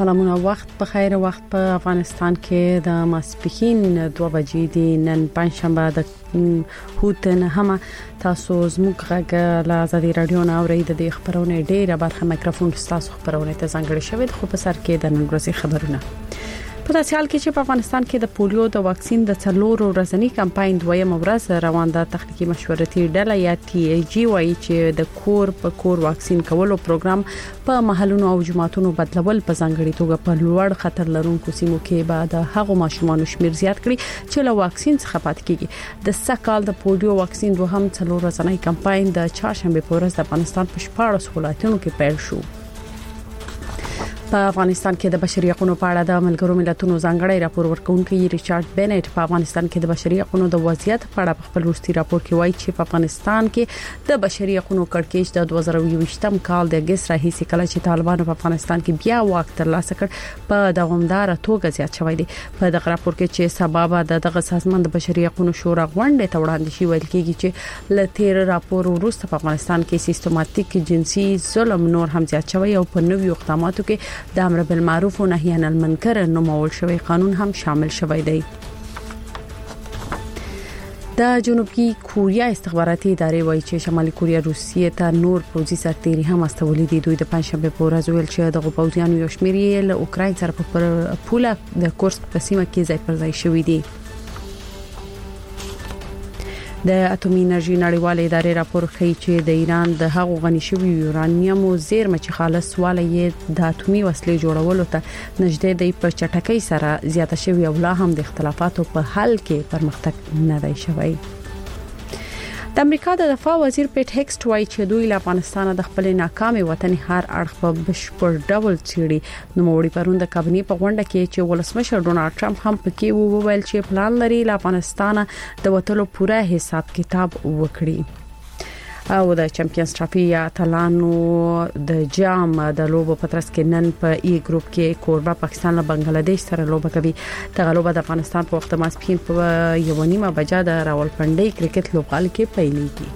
سلامونه وخت په خیر. وخت په افغانستان کې د ماسپښین 2 بجې دی. نن پنځشنبه د هوت نه هم تاسو زموږ غږ له آزادي رادیو نه اورئ. د خبرونه ډیره برخه میکروفون تاسو خبرونه ته ځانګړی شوی. خو په سر کې د نن ورځې خبرونه په داسې حال کې چې په افغانستان کې د پولیو د واکسین د 4 ورځنی کمپاین دویمه ورځ روان ده. تخنیکی مشورتي ډله یا ټي ای جی وايي چې د کور په کور واکسین کولو پروګرام په محلونو او جماعتونو بدلول په ځانګړي توګه په لوړ خطر لرونکو سیمو کې بعد هغه ماشومان شمیر زیات کړي چې له واکسین څخه پات کیږي. د سکهال د پولیو واکسین دوهم 4 ورځنی کمپاین د چهارشنبه په ورځ د افغانستان په 14 ولایتونو کې پیل شو. په افغانستان کې د بشري حقوقو په اړه د ملګرو ملتونو ځانګړی راپور ورکونکي ریچارډ بینټ په افغانستان کې د بشري حقوقو د وضعیت په اړه په خپل وروستي راپور کې وایي چې په افغانستان کې د بشري حقوقو کړکېچ د 2020م کال د اگست راهیسې کله چې طالبانو په افغانستان کې بیا واک ترلاسه کړ په دوامدار توګه زیات شوی دی. په دغه راپور کې چې سبب دغه سازمان د بشري حقوقو شورا غونډه ته وړاندې شي ویل کېږي چې ل تیر راپور وروسته په افغانستان کې سیستماتیک جنسي ظلم نور هم زیات شوی او په نویو اقداماتو کې د امر بالمعروف و نهی عن المنکر نومول شوی قانون هم شامل شوی دی. د جنوبي کوریا استخباراتي ادارې وایي چې شمالي کوریا روسیې ته نور پوځي سرتیري هم استولې دي. دوی د پنځشنبه په ورځ ویل چې د پوځیانو یو شمېر یې له اوکراین سره په پوله د کورسک په سیمه کې ځای پر ځای شوی دي. د اټومي انرژي نړیوال ادارې راپور ښیي چې د ایران د هغو غني شوی یورانیم زیرمه چې خالص واله یې د اټومي وسلې جوړولو ته نږدې دی په چټکۍ سره زیاته شوی او لا هم د اختلافاتو په حل کې پرمختګ نه دی شوی. د امریکا د دفاع وزیر پیټ هیکسټ وایي چې دوی له افغانستان د خپل ناکامي وطني هر اړخ په بشپړ ډول څېړي. نو موړي پروند د کابینې په غونډه کې چې ولسمشر ډونالد ټرمپ هم پکې وویل چې پلان لري له افغانستان د وټلو پوره حساب کتاب وکړي. او د چمپیونز ټرافي یا اتلانو د جام د لوبو په ترڅ کې نن په ای ګروپ کې کوربه پاکستان له بنگلاديش سره لوبه کوي. تغلوبه د افغانستان په وخت ماسپښین په 1:30 بجې د راولپنډي کرکټ لوبغالي کې پیلېږي.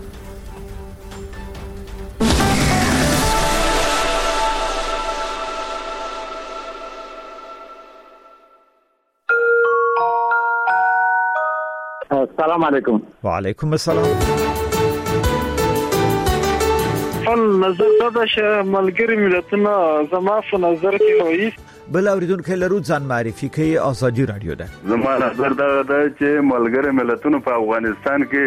السلام علیکم. وعلیکم السلام. نظر دا چې ملګری ملتونه زما په نظر کې وایي بل اوریدونکو لرو ځان معرفي کوي. آزادي رادیو ده. زما نظر دا چې ملګری ملتونه په افغانستان کې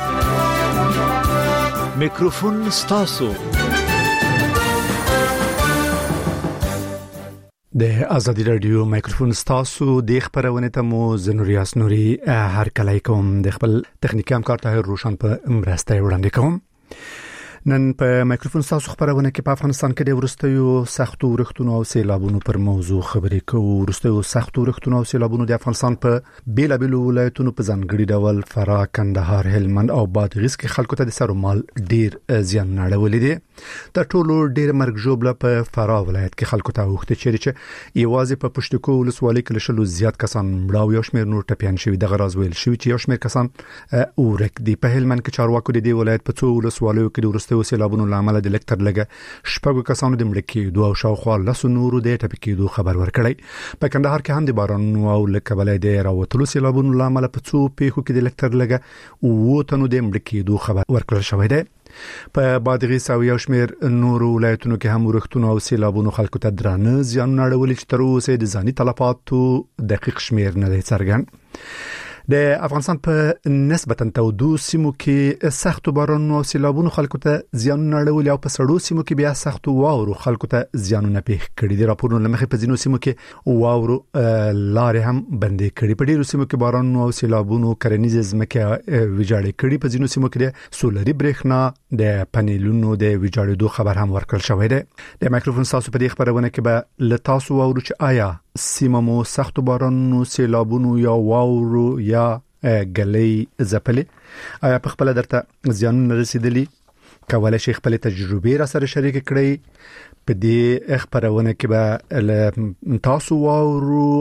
میکروفون ستاسو د آزادي رادیو میکروفون ستاسو د خبرونه ته مو زنوریاس نوري هر کله کوم د خپل تخنیکی همکار ته روشن په مرسته وړاندې کوم. نن په میکروفون تاسو خبرونه کې په افغانستان کې د ورستیو سختو ورښتونو او سیلابونو پر موضوع خبرې کوو. ورستیو سختو ورښتونو او سیلابونو د افغانستان په بیلابیلو ولایتونو په ځانګړي ډول فراه، کندهار، هلمند او بادغیس کې خلکو ته د سر مال ډیر زیان اړولې دي. د ټولو ډیر مرګ جوړه په فراه ولایت کې خلکو ته وخت چې یوازې په پښتکو ولسوالۍ کې لشلو زیات کسان مړاو یو شمېر نور ټپيان شوی. د غراز ویل شوی چې یو شمېر کسان اورک دي. په هلمند کې چارواکو د دې ولایت په څو ولسوالیو کې د ورستیو سیلابونو لامل د لکټر لګه شپږو کسانو د مړ کېدو او شاوخوا لسو نورو د ټپي کېدو خبر ورکړی. په کندهار کې هم د بارانونو او لکبلې د راوتلو سیلابونو لامل په څو پیښو کې د لکټر لګه او تنو د مړ کېدو خبر ورکړل شوی دی. په بادغیس او یو شمېر نورو ولایتونو کې هم ورښتونو او سیلابونو خلکو ته درانه زیانونه اړولي چې تر اوسه د ځاني تلفاتو دقیق شمېر نه دی څرګند. د افغانستان په نسبتا تودو سیمو کې سختو بارانونو او سیلابونو خلکو ته زیانونه اړولي او په سړو سیمو کې بیا سختو واورو خلکو ته زیانونه پیښ کړي دي. راپورونه لمخې په ځینو سیمو کې واورو لارې هم بندې کړي. په ډیرو سیمو کې بارانونو او سیلابونو کرنیزه ځمکې ویجاړې کړي. په ځینو سیمو کې د سولري برېښنا د پنیلونو د ویجاړېدو خبر هم ورکړل شوی دی. د میکروفون تاسو په دې خبرونه کې به ل تاسو واورو چې آیا سیمه مو سختو بارانونو، سیلابونو یا واورو یا غلې زپلې آیا په خپل درته زیانونه رسیدلی؟ کولای شي خپل تجربې را سره شریک کړئ. په دې خبرونه کې به تاسو واورو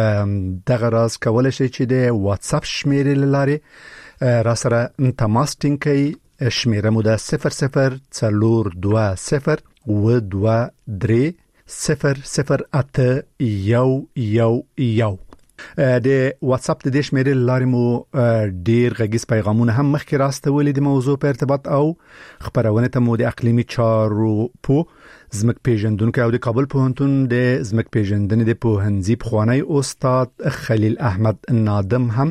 دغه راز کولای شي چې د واتس اپ شمیرې لاره را سره تماس ټینګ کړئ. شمیره مو د 00 420 و 23 00811 د واتس اپ د دیش مېرې لارې مو ډیر غږیز پیغامونه هم مخکې راسته ولې د موضوع په ارتباط او خبرونه ته مو د اقلیمي چارو په زمک پیژندونکو او د کابل پوهنتون د زمک پیژندنې د پوهنځي پخوانی استاد خلیل احمد نادم هم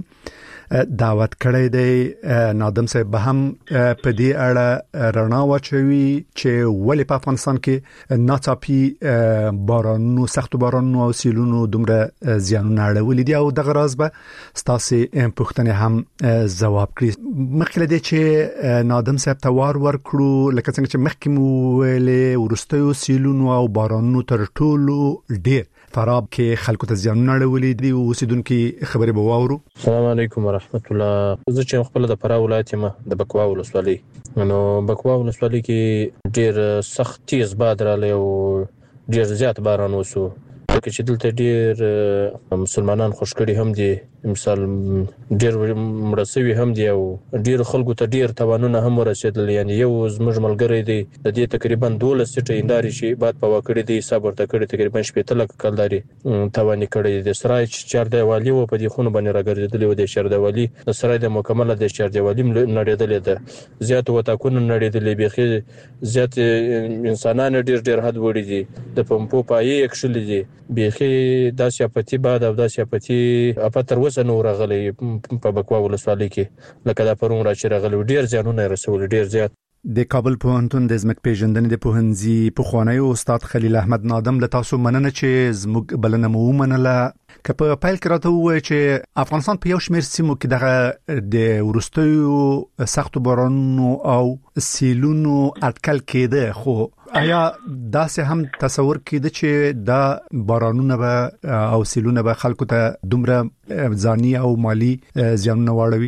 دعوت کړی دی. نادم صاحب به هم په دې اړه رڼا واچوي چې ولې په افغانستان کې ناڅاپي بارانونو سخت بارانونو او سیلونو دومره زیانونه اړولي دي او دغه راز به ستاسو پوښتنه هم ځواب کړي. مخکې دې چې نادم صاحب ته ورکړو لکه څنګه چې مخکې مو ویلې ورستیو سیلونو او بارانونو تر ټولو ډېر فراب کې خلکو ته زیانونه اړولي دي او اوسیدونکو خبرې به واورو. السلام علیکم ورحمت الله. زه چې خپل د فراه ولایت یم د بکوا ولسوالۍ، نو بکوا ولسوالۍ کې ډېر سخت تیز باد راغلی او ډېر زیات باران وشو، ځکه چې دلته ډېر مسلمانان خوشکړي هم دي، مثال ډېر مړسوي هم دي او ډېر خلکو ته ډېر توانونه هم ورسېدل. یعنی یو زموږ ملګری دی د دې تقریبا 12 سټه انداري شي بعد په وکړې دي حساب ورته کړی تقریبا 15 لک کلداري توانې کړی د سرای چار دیوالي و په دې خونه باندې راګرځېدلې و د شهر دیوالي د سرای د مکمله د شهر دیوالي نړېدلې ده، زیات وتاکونه نړېدلې، بيخي زیات انسانان ډېر حد وړي دي، د پمپو پایې اکشلې دي، بيخي داسې اپتی بعد او داسې اپتی اپتر نو راغلي په بکوا ولسوالۍ کې لکه دا پرون راځي راغلي ډیر ځانونه رسول ډیر زیات. د کابل پوهنتون د زمک پیژندنې د پوهنځي پخوانی استاد خلیل احمد نادم له تاسو مننه چې زموږ بلنه مو منله. که په پیل کې راته وایي چې افغانستان په یو شمېر سیمو کې دغه د ورستیو سختو بارانونو او سیلونو اټکل کېده، خو آیا داسې هم تصور کېده چې دا بارانونه به او سیلونه به خلکو ته دومره ځاني او مالی زیانونه واړوي؟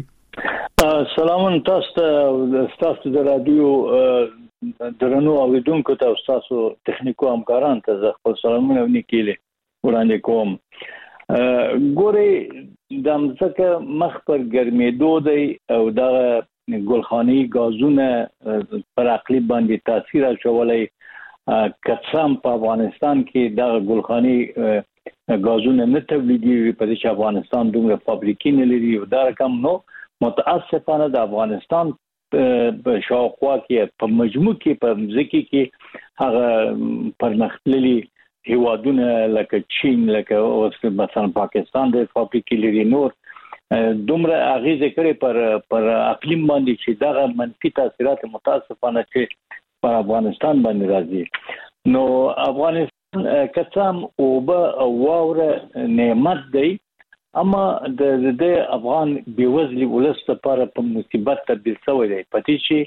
سلام تاسو د رادیو درنو اوریدونکو ته او تاسو تخنیکو همکاران ته خپل سلامونه ونیکیله وړاندې کوم. ګوري د مځکه مخ پر ګرمېدو دی او دا ګلخاني غازونه پر اقلیم باندې تاثیر اچولای، کڅام په افغانستان کې دا ګلخاني غازونه نه تولیدي په دې چې افغانستان دومره فابریکې نه لري او دا رقم نو متاسفانه د افغانستان په شاوخوا کې په مجموع کې په ځکه کې هغه پرمختللي هیوادونه لکه چین لکه مثلا پاکستان د فابریکې لري نور دومره اغیزه کړي پر اقلیم باندې چې دا منفي تاثیرات متاسفانه چې په افغانستان باندې راځي. نو افغانستان کڅام او واوره نعمت دی، اما د افغان بیوزلی ولست لپاره په مصیبت تبدیل شوی دی. پاتې چې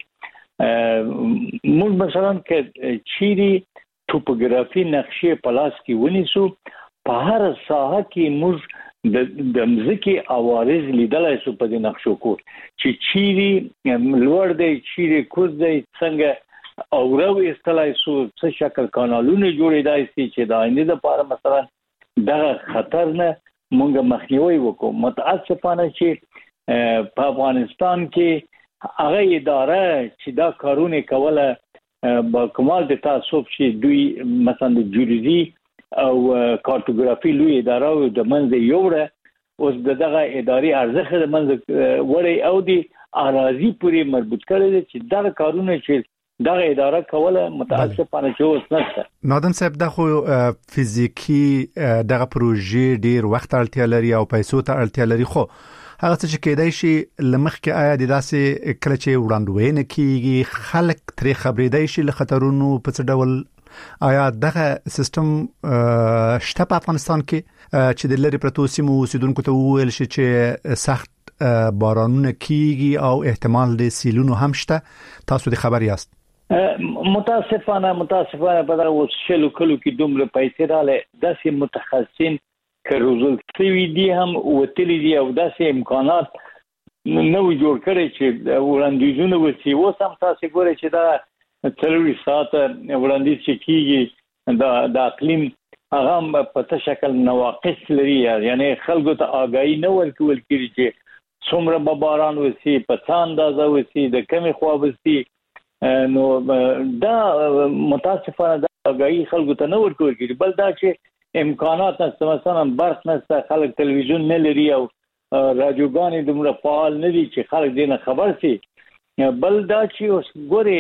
موږ مثلا کې چيري توپوګرافي نقشې په لاس کې ونیسو، په هر ساحه کې موږ د مځکې عوارض لیدلای شو په دې نقشو کو چې چيري لوړ دی، چيري کوز دی، څنګه اورو استلای شو، څه شکل کانالونه جوړېدای شي چې د آینده لپاره مثلا دا خطر نه مونږ مخنیوي وکړو. متاسفانه چې په افغانستان کې هغه اداره چې دا کارونه کوله با کمال د تعصب چې دوی مثلا د جیولوژي او کارتوګرافي لوی اداره او د منځ یوړه اوس دغه اداري ارزښت د منځ وړي او د اراضي پورې مربوط کړي چې دا کارونه چې دغه اداره کوله متاسفانه چې اوس نشته. نادم صاحب دا خو فزیکی دغه پروژې ډیر وخت اړتیا لري او پیسو ته اړتیا لري، خو هغه څه چې کېدای شي لمخ کې آیا د داسې کله چې وړاندوینه کیږي خلک ترې خبرېدای شي له خطرونو په څه ډول آیا دغه سیستم شته په افغانستان کې چې د لری پروتو سیمو اوسیدونکو ته وویل شي چې سخت بارانونه کیږي او احتمال د سیلونو هم شته؟ تاسو د خبر یاست؟ متاسفانه په دغه وسلو کلو کې دومره پیسې رااله داسې متخصصین کروزل سوي دي هم وتلی دي او داسې امکانات نو جوړ کړي چې وړاندیزونه وسی وسم تاسو ګورئ چې دا 3 ساعت وړاندیز کیږي د اقلیم هغه په څه شکل نواقص لري، یعنی خلکو ته آگاهی نه ورکول کیږي چې څومره باران وسی په څه اندازه وسی د کمی خوا وسی. نو دا متاسفانه دا اگاهي خلکو ته نه ورکول کیږي. بل دا چې امکانات نشته، مثلا برق نشته، خلک تلویزیون نه لري او رادیوګانې دومره فعال نه دي چې خلک دې نه خبر شي. بل دا چې اوس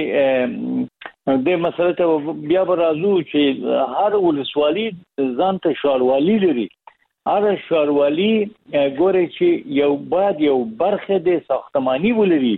ګوري د مسله ته بیا راځو چې هر ولسوالي ځان ته ښاروالي لري. هر ښاروالي ګوري چې یو برخه د ساختماني ولري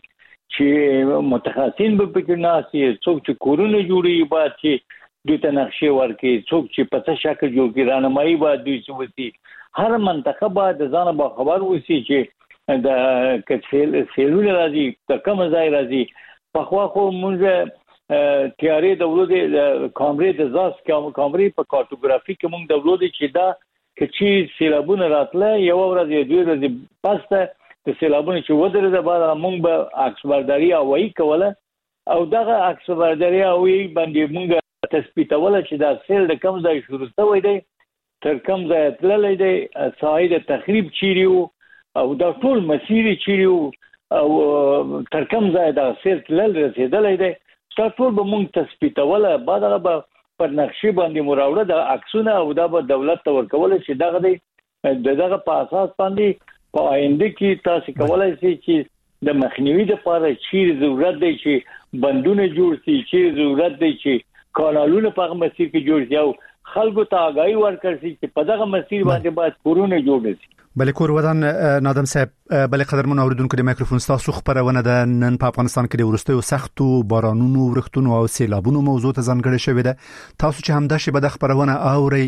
چې متخصصین به پکې ناسي، څوک چې کورونه جوړي باید چې دوی ته نقشې ورکړي، څوک چې په څه شکل جوړ کړي، راهنمایي باید دوی وسی. هر منطقه باید ځان به خبر وسی چې د کڅېلونه راځي د کوم ځای راځي. په خو مونږ تیارې دولت کامرې د ځاس کامرې په کارتوګرافي کې مونږ دولت چې دا چې سیلابونه راتله یو ورځ دوی ورځې پسته د سیلابونه چې ودرې د بعد مونږ به عکس برداري اوایي کوله او دغه عکس برداري اوایي باندې مونږ تثبیتوله چې دا سیل د کوم ځای شروع شوی دی، تر کوم ځای تللی دی، ساحې د تخریب چیرې وو او دا ټول مسیر چیرې وو او تر کوم ځای دا سیل تلل رسیدلی دی. دا ټول به مونږ تثبیتوله، بعد هغه به پر نقشې باندې مراوړه د عکسونه او دا به دولت ته ورکول چې دغه دی دغه په اساس باندې په آینده کې تاسو کولای شئ چې د مخنیوي لپاره چیرې ضرورت دی چې بندونه جوړ شي، چیرې ضرورت دی چې کانالونه په هغه مسیر کې جوړ شي او خلکو ته آگاهي ورکړي چې په دغه مسیر باندې باید کورونه جوړ شي. بلې کور ودان نادم صاحب، بلې قدرمن اوریدونکو د مایکروفون تاسو خبرونه د نن په افغانستان کې د ورستیو سختو بارانونو، ورښتونو او سیلابونو موضوع ته ځانګړې شوې ده. تاسو چې همدا شی به د خبرونه اوري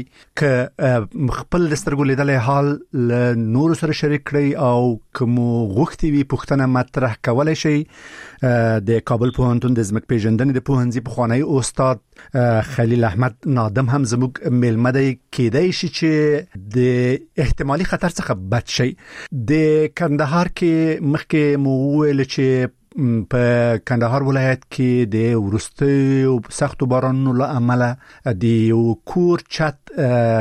ک خپل دسترګو لیدلې حال ل نور سره شریک کړئ او کوم غوښتي وي پښتنه مطرح کولای شي. د کابل پوهنتون د ځمک پیژندنې د پوهنځي پخوانی استاد خلیل احمد نادم هم زموږ میلمه دی. کېدای شي چې د احتمالي خطر څخه بچ شي. د کندهار کې مخکې مو ویل چې په کندهار ولایت کې د ورستیو سختو بارانونو له امله د یو کور چت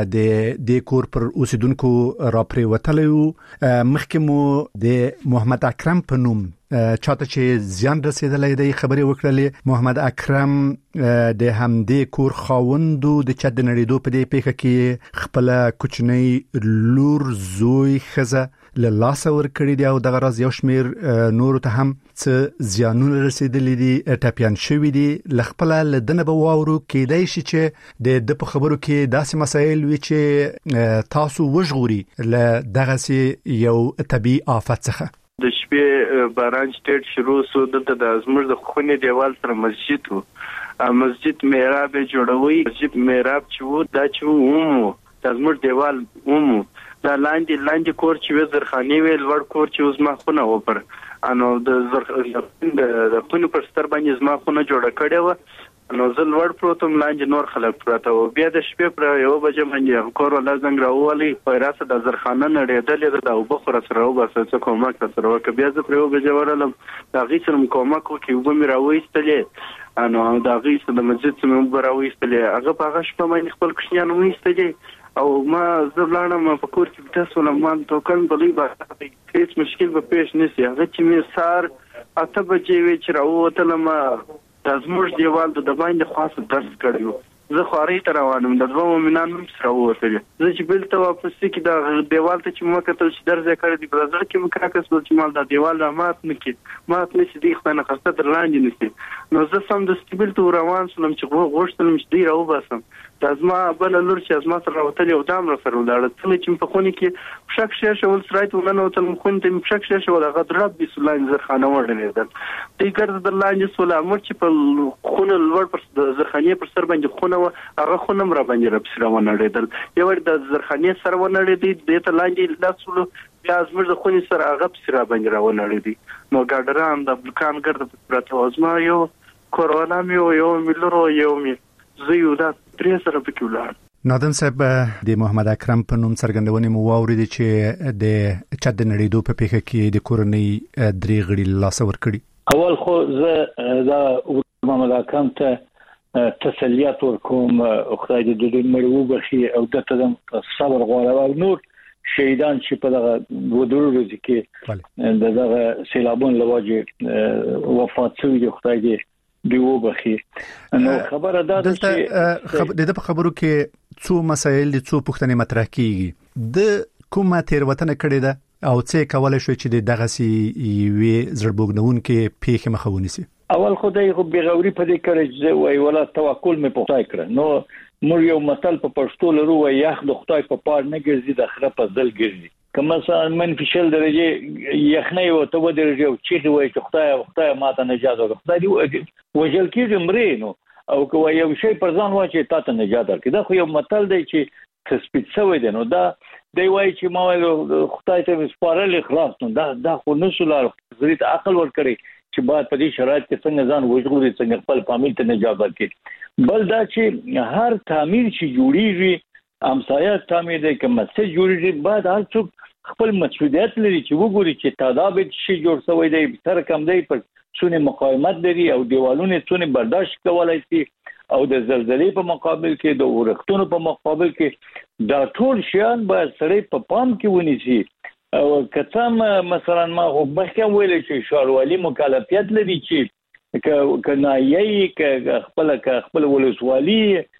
د کور پر اوسیدونکو راپرې وتلی وو. مخکې مو د محمد اکرم په نوم چاته چې زیان رسیدلی دی خبرې وکړلې. محمد اکرم د همدې کور خاوندو د چت د نړیدو په دې پیښه کې خپل کوچنی لور، زوی، ښځه له لاسه ورکړي دي او دغه راز یو شمیر نورو ته هم څه زیانونه رسیدلي دي، ټپیان شوي دي. له خپله له دنه به واورو کېدای شي چې د په خبرو کې داسې مسایل وي چې تاسو وژغوري له دغسې یو طبیعي آفت څخه. د شپې باران سټیټ شروع سو، دلته د زموږ د خونې دیوال سره مسجد وو، مسجد محراب جوړوي. مسجد محراب چې وو دا چې وو د زموږ دیوال وو دا لاندې کور چې زرخاني وی لوړ کور چې اوس ما خونه و پر انو د خونې پر ستر باندې زما خونه جوړه کړې و نو زه لوړ پروتم لاندې نور خلک پراته و. بیا د شپې پر یو بجې باندې کور ولا زنګ راوالي پیراسه د زرخانه نړېدلې د وبخره سره وباسه څه کومک سره وکړ. بیا زه پر یو بجې ورلم دا غي سره کومک وکي و مې راوېستلې انو دا غي سره د مسجد سره مې راوېستلې. هغه په هغه شپه باندې خپل کوشنیان وېستلې او ما زبلانم په کور کې تاسو لمن توکن بلې با هیڅ مشکل به پیش نشي. هغه چې مې سار اته بجې وی چې راووتلم د زموږ دیوال د باندې خاص درس کړیو. زه خواري تر روانم د دوه مؤمنان هم سره ووتل. زه چې بل ته واپس کې دا دیوال ته چې مو کتل چې درس یې کړی دی په ځل کې مکراکس بل چې مال دا دیوال را مات نشي دی خدانه خسته در لاندې نشي. نو زه سم د سټیبل ته روان شوم چې غوښتلم چې دی راو باسم. دا زما بل لور چې زما سره راوتل یو دام را سره ولاړ چې په خوني کې شک شې ول سرایت ولنه وتل مخون ته شک شې ول غدرب بسلان زرخانه وړلې ده. دې ګرځ د لاندې سوله امر چې په خونه لور پر زرخانه پر سر باندې خونه هغه خونه را باندې رب سره ونړېدل. یو د زرخانه سره ونړېدې د ته لاندې لاسولو بیا زموږ د خوني سره هغه سره باندې را ونړېدې. نو ګاډران د بلکان ګرځ پراته ازما یو کورونا مې یو ملرو یو می زيو دا درې سره پکې ولاړ. نادم صاحب د محمد اکرم په نوم څرګندونې مو واورېدې چې د چت د نړیدو په پیښه کې د کورنۍ درې غړي لاسه ورکړي. اول خو زه دا محمد اکرم ته تسلیات ورکوم، خدای دې دې مړو بخي او دته صبر غواړم او نور شهیدان چې په دغه ودرو ورځ کې دغه سیلابون لواجه وفات شوي دي، خدای دې دیو بخي نو خبره ده چې د خبرو کې څو مسایل دي څو پوښتنې مطرح کیږي د کومه تیروتنه کړې ده او څه کولای شو چې دغه سي وی زړبوګنون کې پیښه مخه ونیسي اول خدای خو بغوري په دې کړی چې وای ولا توکل مې پوښتای کړ نو مور یو متل په پښتو لرو وای یخ د خدای په پار نه ګرځي د خره په ځل ګرځي کما مثلا منفي شل درجه یخنۍ او تو درجه چې وای چې خدای ماته نجات ورکړي خدای دی وجل کې مړې نو او کوي یو شی پر ځان واچي تاسو نجات ورکړي دا خو یو متل دی چې تثبیت شوی دی نو دا دی وای چې ما خدای ته سپارل اخلاص نو دا خو نسولار زریت عقل ور کړی چې بعد په دې شرایط کې څنګه ځان وژغوري څنګه خپل فامیل ته نجات ورکړي بل دا چې هر تعمیر چې جوړیږي امسایه تعمیر دی کوم څه جوړیږي بعد هر څوک خپل مسؤلیت لري چې وګوري چې تعداد شي جوړ شوی دی تر کم دی پر څونه مقاومت لري او دیوالونه څونه برداشت کولای شي او د زلزلې په مقابل کې د اورښتونو په مقابل کې دا ټول شیان به سړی په پام کې ونیسي او کته مثلا ما وبخښم ویل چې شاروالي مکلفیت لري چې کنا یې خپل ولسوالي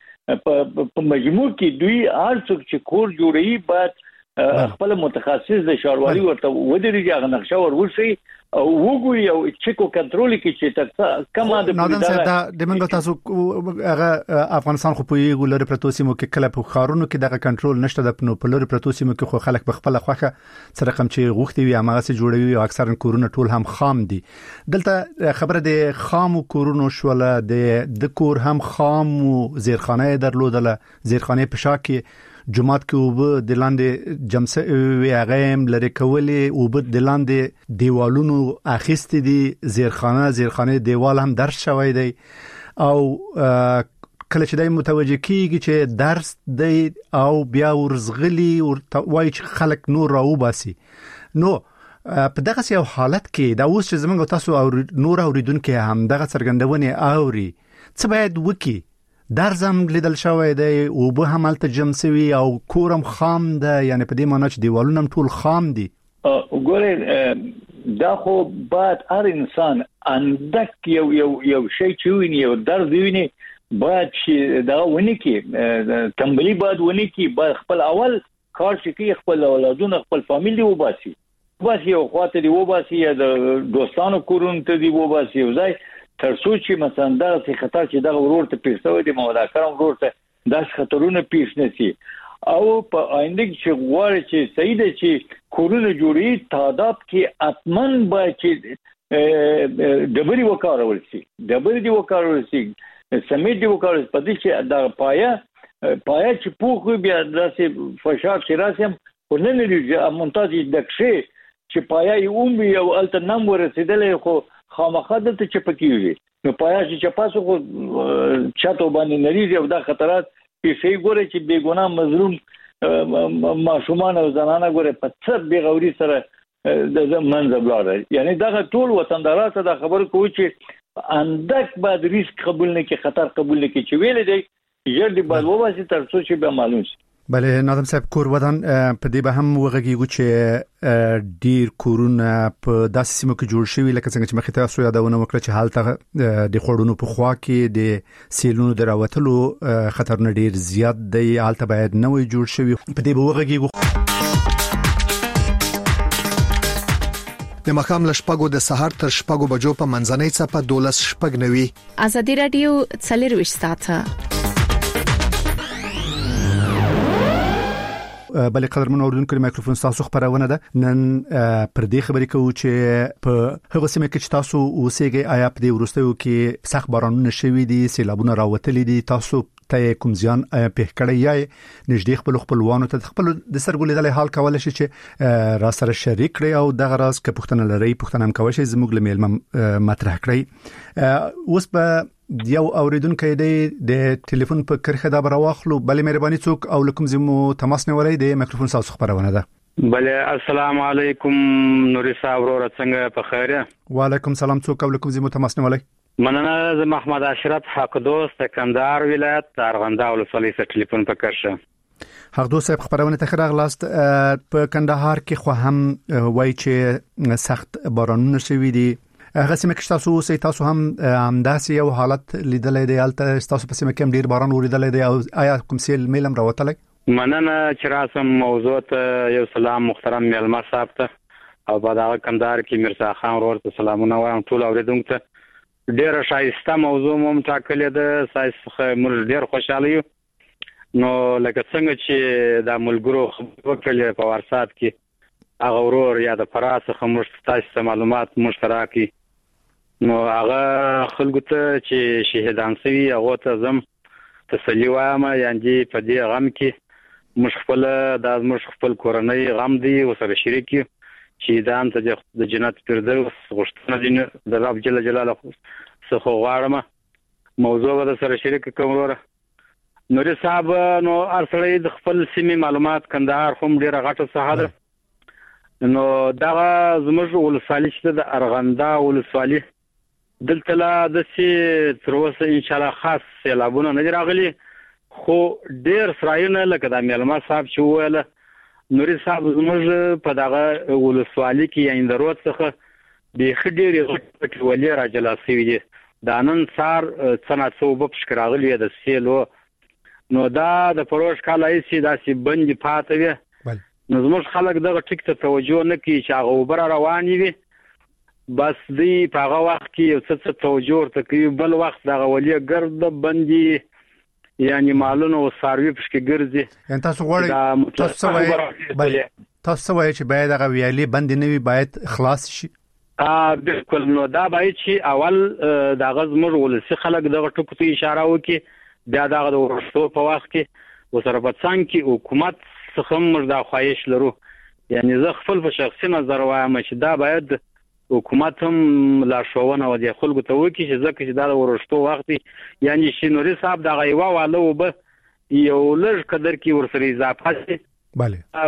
په مجموع کې دوی هر څوک چې کور جوړي بعد خپل متخصص د شاروالي ورته ودرېږي هغه نقشه ورورسي او وګوري او چیکو کنټرول کې چې کما د نادم صاحب دا د منګو تاسو هغه افغانستان خو په یو لری پروتوسیمو کې کله په خارونو کې دغه کنټرول نشته د په لری پروتوسیمو کې خو خلک په خپل خوخه سره کوم چې غوښتي وي هغه څه جوړوي او اکثرا کورونه ټول هم خام دي دلته خبره د خام کورونو شوله د کور هم خام زیرخانه درلودله زیرخانه په شاکه جمعات کې وب د لاندې جمسه وی هغه لری کولې وب د لاندې دیوالونو اخیست دي زیرخانه دیوال هم درس شوی دی او کله چې دای متوجه کیږي چې درس دی او بیا ورزغلی او وای چې خلک نور راو باسي نو په دغه یو حالت کې دا اوس چې زمونږ تاسو او نور اوریدونکو هم دغه څرګندونه اوري څه باید وکي درزم لیدل شوی دی او به هم الته جمسوي او کورم خام ده یعنی په دې معنی چې دیوالونه هم ټول خام دي ګوره دا خو بعد هر انسان اندک یو شی چې ویني یو درد ویني بعد چې دا ونی کې تمبلی بعد ونی کې بعد خپل اول کار چې کې خپل اولادونه خپل فامیل وباسي بس یو خواته دی وباسي یا د دوستانو کورونه ته دی وباسي ځای تر څو چې مثلا دا څه خطر چې دا ورور ته پیښوي د مولا کرام ورور ته دا خطرونه پیښ نشي او په آینده کې غواړي چې صحیح دی چې کورونه جوړي تعداد کې اتمن به چې ډبري وکړول شي سمیت دی وکړل په دې چې دا پایا چې پوخ بیا داسې فشار چې راسم ورنه لري مونتاج دکشه چې پایا یې وي او التنم ورسېدلې خو خامخا د ته چپکیږي نو پایا چې چپاسو خو چاتو باندې نریږي او دا خطرات پیښې ګوره چې بیګونه مظلوم ماشومان او زنانه ګوره په څه بغوري سره د منځ بلاړ یعنی دا ټول وطندارات دا خبر کوي چې اندک بعد ریسک قبول نه کې خطر قبول نه کې چې ویل دی یړ دی بعد وباسي تر څو چې به معلوم شي بله نادم صاحب کور ودان په دې به هم وغږیږو چې ډیر کورونه په داسې سیمو کې جوړ شوي لکه څنګه چې مخکې تاسو یادونه وکړه چې حالت د خړونو په خوا کې د سیلونو دراوتلو خطرونه ډیر زیات دی حالت باید نوې جوړ شوي په دې به وغږیږو د مخام لشپګو د سحر تر شپګو بجو په منځنۍ چپه 12 شپګ نوي ازادي رادیو څلرويش ساعته بلې قدرمن اوردونکو مایکروفون تاسو خبرونه ده نن پر دې خبرې کوو چې په هغه سیمه کې تاسو اوسېږئ آیا په دې ورستیو کې سخت بارانونه شوي دي سیلابونه راوتلي دي تاسو ته کوم ځان په کړی یا نږدې خپلوانو ته خپل د سرګولېدل حال کول شي چې را سره شریک کړي او دغه راز کې پښتنه لري پښتنه هم کوي چې زموږ لمل مطرح کړی اوس به یو اوریدونکو د ټلیفون په کرخه دا براوخلو بلې مهرباني څوک او لکم زمو تماس نیولای د مایکروفون تاسو خبرونه ده بله السلام علیکم نوري صاحب ورو څنګه په خیره وعلیکم سلام څوک او لکم زمو تماس نیولای مننه ز محمد اشرف حق دوست کندهار ولایت ارغنده ولسوالۍ څخه ټلیفون پکړشه حق دوست صاحب خبرونه ته راغلاست په کندهار کې خو هم وای چې سخت بارانونه شوي دي هغه سیمه کې تاسو اوسئ، تاسو هم همداسې یو حالت لیدلې دی؟ هلته تاسو په سیمه کې هم ډیر باران وریدلې دی او آیا کوم سیل میلم راوتلی؟ مننه چې راسم موضوع ته یو سلام محترم میلمه صاحب ته او په دغه کندهار کې میرزا خان ورور ته سلامونه وایم ټول اوریدونکو ته. ډیره شایسته موضوع مو ټاکلې ده، سایسخه موږ ډیر خوشاله یو. نو لکه څنګه چې د ملګرو وکړل په وارسات کې هغه ورور یا د فراسخه موږ تاسو معلومات مشترکي، نو هغه خلکو ته چې شهیدان شوي هغه ته زم تسلی وایم، یعنی په دې غم کې موږ خپل کورنۍ غم دی وسره شریک یو چې دام ته د جنت فردوس غوښتنه دي د رب جل جلاله څخه غواړم موضوع به سره شریک کوم. وروره نوري صاحب، نو ارسلې د خپل سیمې معلومات کندهار هم ډیره غټه ساحه ده، نو دا زموږ ولسوالۍ چې د ارغنده ولسوالۍ دلته لا د سي تر اوسه ان شاء الله خاص سیلابونه نه راغلي، خو ډیر سرایونه لکه د میلمه صاحب چې ویل نوري صاحب زموږ په دغه ولسوالۍ کې یعنی د روډ څخه د خډيري غټ ولې راجلا سوي دي، د نن سار صنعت صوب په راغلي د سیلو، نو دا د پروش کال ایسي داسې بندي پاتې وي. نو زموږ خلک دغه ټیک ته توجه نه کوي چې هغه وبر رواني وي، بس دی په هغه وخت کې یو څه توجه ورته کوي، بل وخت دغه ولې ګرد بندي یعنی مالونه او ساروي پښکې ګرځي. یعنی تاسو غواړئ تاسو وایي چې باید هغه ویالي بند نه وي، باید خلاص شي؟ بالکل. نو دا باید چې اول دغه زموږ ولسی خلک دغه ټکو ته اشاره وکړي، بیا دغه د ورشتو په وخت کې وسره په څنګ کې حکومت څخه موږ دا خواهش لرو، یعنی زه خپل په شخصي نظر وایم چې دا باید حکومت هم لارښوونه ودی خلکو ته وکړي چې ځکه چې دا د ورشتو وخت یعنی شینوري صاحب دغه یو واله وب یو لږ قدر کې ورسره اضافه شي. بله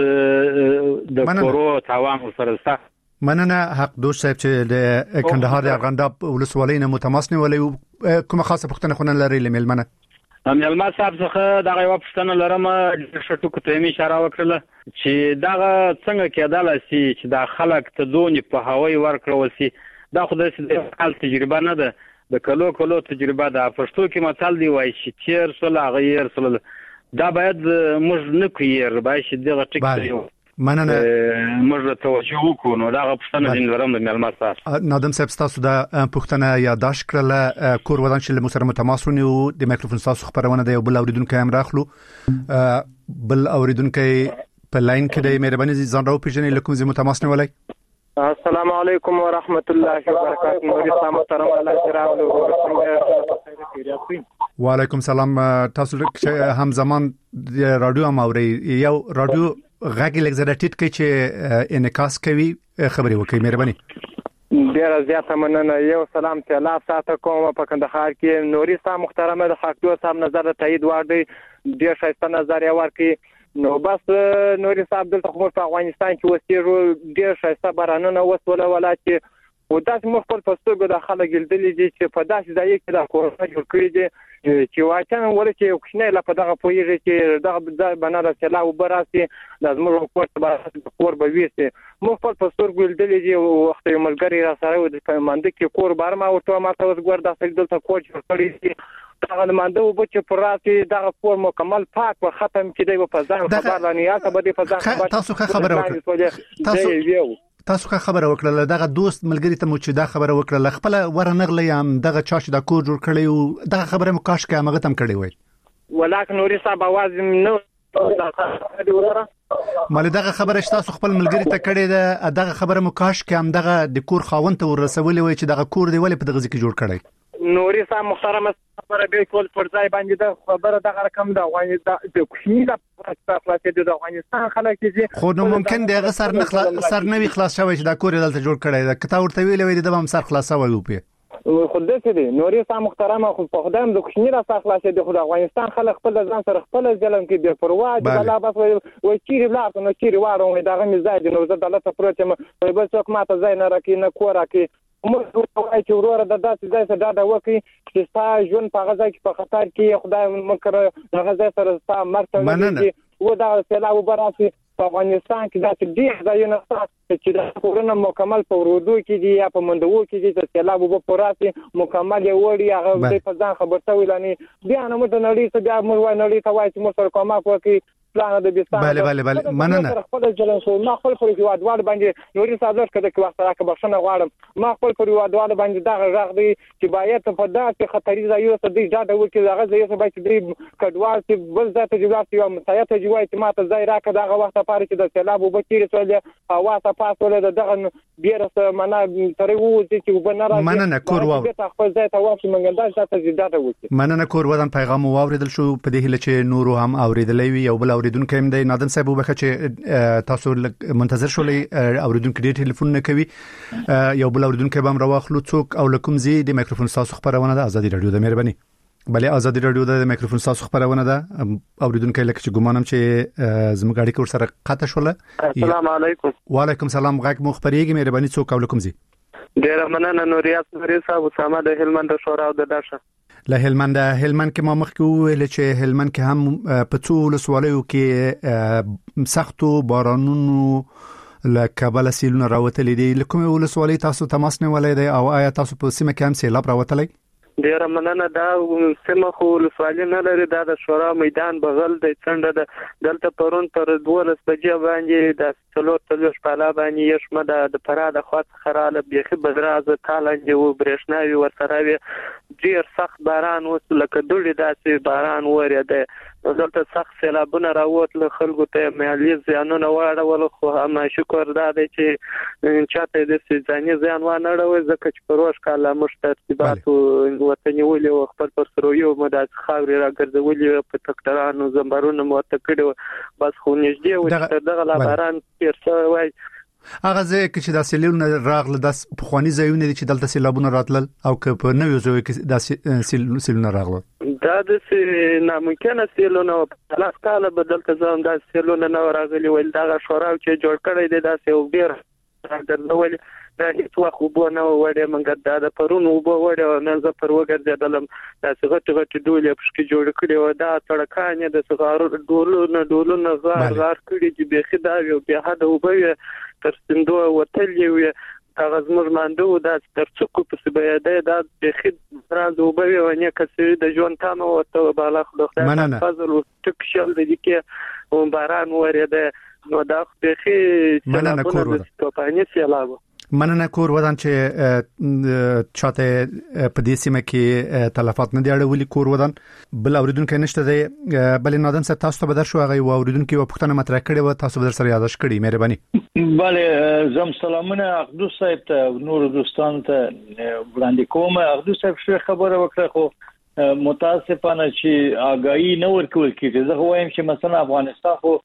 بس د کورو تاوان ورسره ستا. مننه حق دوست صاحب چې د کندهار د ارغنده ولسوالۍ نه متماسنه ولې کومه خاصه پوښتنه خونه لري لمیلمنه؟ میلمه صاحب څخه دغه یو پوښتنه لرم، شټو کوته می اشاره وکړه چې دغه څنګه کېدل شي چې د خلک ته دونی په هوای ورکړل شي، دا خو د خپل تجربه نه ده، د کلو تجربه ده. پښتو کې مثال دی وایي چې تیر سره غیر سره دا باید موږ نه کویر، باید چې دغه ټیک مننه موږ توجه وکړو. نو دا پوښتنه دین لرم د میلمه صاحب. نادم صاحب تاسو دا پوښتنه یاداشت کړله، کور ودان چې مسره متماسون او د مایکروفون تاسو خبرونه دی او بل اوریدونکو هم راخلو، بل اوریدونکو په لاین کې د مهرباني ځان راو پیژنې لکه زموږ متماسنه ولای. السلام علیکم ورحمت الله وبرکاته. نوري صاحب محترم الله راولو. وعلیکم سلام. تاسو هم زمان رادیو هم اوري، یو رادیو غږی لږ زړه ټیټ کې چې انعکاس کوي، خبري وکړئ مهرباني. ډیر زیاته مننه. یو سلام ته الله ساته کوم په کندهار کې. نوري صاحب محترم د حقدو صاحب نظر تایید وړي، ډیر شایسته نظر یې ورکړي. نو بس نوري صاحب دلته خو په افغانستان کې وسیرو ډیر شایسته بارانونه وسوله ولاتي او داسې مو خپل پستوګو د خلک ګلدلې دي چې په داسې ځای کې د کورونا جوړ کړی دي چې واچن ولکه کوښنه لا په دغه پویږي چې دغه بناله سلا او براسي لازم ورکوټ به کور به ویسي مو خپل پستوګو ګلدلې دي او وخت یو ملګری را سره د پمانده کې کور بارما او ته ما ته وګور داسې دلته کور جوړ کړی دي هغه مانده وب چې پراتي دغه کور مکمل پاک او ختم کړي په ځان خبر لنیاته به په ځان تاسو خبره وکړه تاسو خبره وکړه دغه دوست ملګری ته مو چې دا خبره وکړه خپل ورنغلې هم دغه چا چې د کور جوړ کړی او دغه خبره مو کاش کې هغه تم کړی وای ولکه نوري صاحب आवाज نو مله دغه خبره تاسو خپل ملګری ته کړی ده دغه خبره مو کاش کې هم دغه د کور خاوند ته ورسولې وای چې دغه کور دی ولې په دغه ځکه جوړ کړی نوري صاحب محترم خبره به کول پر ځای باندې د خبره دغه رقم د افغانستان د کوچنی د خلاصې د افغانستان خلک چې خو نو ممکن دغه سر نه وي خلاص شوی چې دا کور دلته جوړ کړی دا کته ورته ویلې وای د هم سر خلاصوي او په خو دې دي نوري صاحب محترم خو په خدام د کوچنی را خلاصې د افغانستان خلک خپل ځان سره خپل ځلم کې د پروا د الله بس وای چیرې بلار نو چیرې واره دغه مزاج نو زه دلته پروت مې بس څوک ماته ځای نه راکې نه کور راکې موږ وایو چې وروره د داسې ځای څخه دا وکړي چې ستا ژوند په غزا کې په خطر کې خدای مکر غزا سره ستا مرته و دا سلا و براسي په افغانستان کې دا ډېر ځایونه شته چې د کورونه مکمل په ورودو کې دي یا په منډو کې دي چې سیلاب وب پراتي مکمل یې وړي هغه په ځان خبرته ویلانی بیا نو د نړۍ ته بیا موږ وای نړۍ ته وای چې موږ سره کومه کوي پلان د بيستان بله مننه خپل جلن شو ما خپل پر هیوادوال باندې نوري صادر کړه چې وخت راکه بښنه غواړم ما خپل پر هیوادوال باندې دا غږ دی چې باید په داسې خطري ځایونو ته د اجازه وکړي هغه ځای څخه باید د کډوال چې بل ذات جوړات یو مسایت جوړای چې ماته ځای راکه دا وخت لپاره چې د سیلاب وبکیر سولې هوا ته پاسول دغه بیرته معنا ترې وو چې وبنره مننه کور واو خپل ځای ته واښ منګنداش ته زیاده وکړي مننه کور ودان پیغام واوریدل شو په دې هله چې نورو هم اوریدلې وي او بل اوریدونکو هم د نادم صاحب وبخه چې تاسو منتظر شولې اوریدونکو ډیر ټلیفون نه کوي یو بل اوریدونکو به هم راوخلو څوک او لکم زی د میکروفون تاسو خبرونه د ازادي رادیو د مهرباني بلې ازادي رادیو د میکروفون تاسو خبرونه ده اوریدونکو لکه چې ګمانم چې زموږ اړیکه ور سره قطع شوله السلام علیکم وعلیکم السلام غږ مخبريږي مهرباني څوک او لکم زی ډیر مننه نوریات نوري صاحب اسامه د هلمند شورا او د داشه له هلمند کې ما مخکې ویل چې هلمند کې هم په څو ولسوالیو کې سختو بارانونو له کابل سیلونه راوتلې دي لکه ولسوالۍ تاسو تماس نیولې دي او آیا تاسو په سیمه کې هم سیلاب راوتلې ډیر مننه دا سیمه خو ولسوالۍ نه لري دا د شورا میدان بغل د څنډه د دلته پرون پر 12 بجې باندې د څلور پالا باندې یشمه د پراده خاص خراله بيخي بدراز تالنج او برېښناوي ورسره وي ډیر سخت باران وس لکه دوړي داسې باران وریده دلته سخت سیلابونه راوت له خلکو ته مالي زیانونه واړول خو هم شکر دا دی چې چاته د ځاني زیان و نه راوي ځکه چې پروش کاله مشترکات وطني ولې او خپل پر سرویو مدد خاوري راګرځولې په تکټرانو زمبرونو متکړو بس خو نږدې و دغه لاران ترڅو وای هغه ځکه چې د سیلونو راغله د پخوانی ځایونه چې دلته سیلابونه راتلل او که په نوې ځای کې د سیلونه راغله دا د ناممکنه سیلونه په لاس کاله بدلته ځم د سیلونه نو راغلي ول دا شورا چې جوړ کړی دی دا څه وبیر راګرځول دا هیڅ وخت وبو نه وړه منګه د پرون وبو وړه نه ز پر وګرځیدلم دا څنګه غټ ډولې پښکې جوړ کړي و دا تړکانې د صغارو ډولونه غار کړي چې به خدا یو به حد وبوي تر سندو وتلې وي هغه زموږ مانده دا تر څوک په سبياده دا به خد راز وبوي ونه کسي د ژوند تامه وته بالا خدای فضل ټک شل د دې او باران ورده نو دا به خي سلامونه د توپانې سیلاب مننه کور ودان چې چاته په دې سیمه کې تلفات نه دی اړولي کور ودان بل اوریدونکو نشته دی بل نادم سره تاسو ته بدر شو هغه اوریدونکو په پښتنه مطرح کړي و تاسو بدر سره یاداش کړي مهرباني بله زم سلامونه اقدس صاحب ته نور دوستان ته وړاندې کوم اقدس صاحب څه خبره وکړه خو متاسفانه چې آگاهی نه ورکول کیږي زه وایم چې مثلا افغانستان خو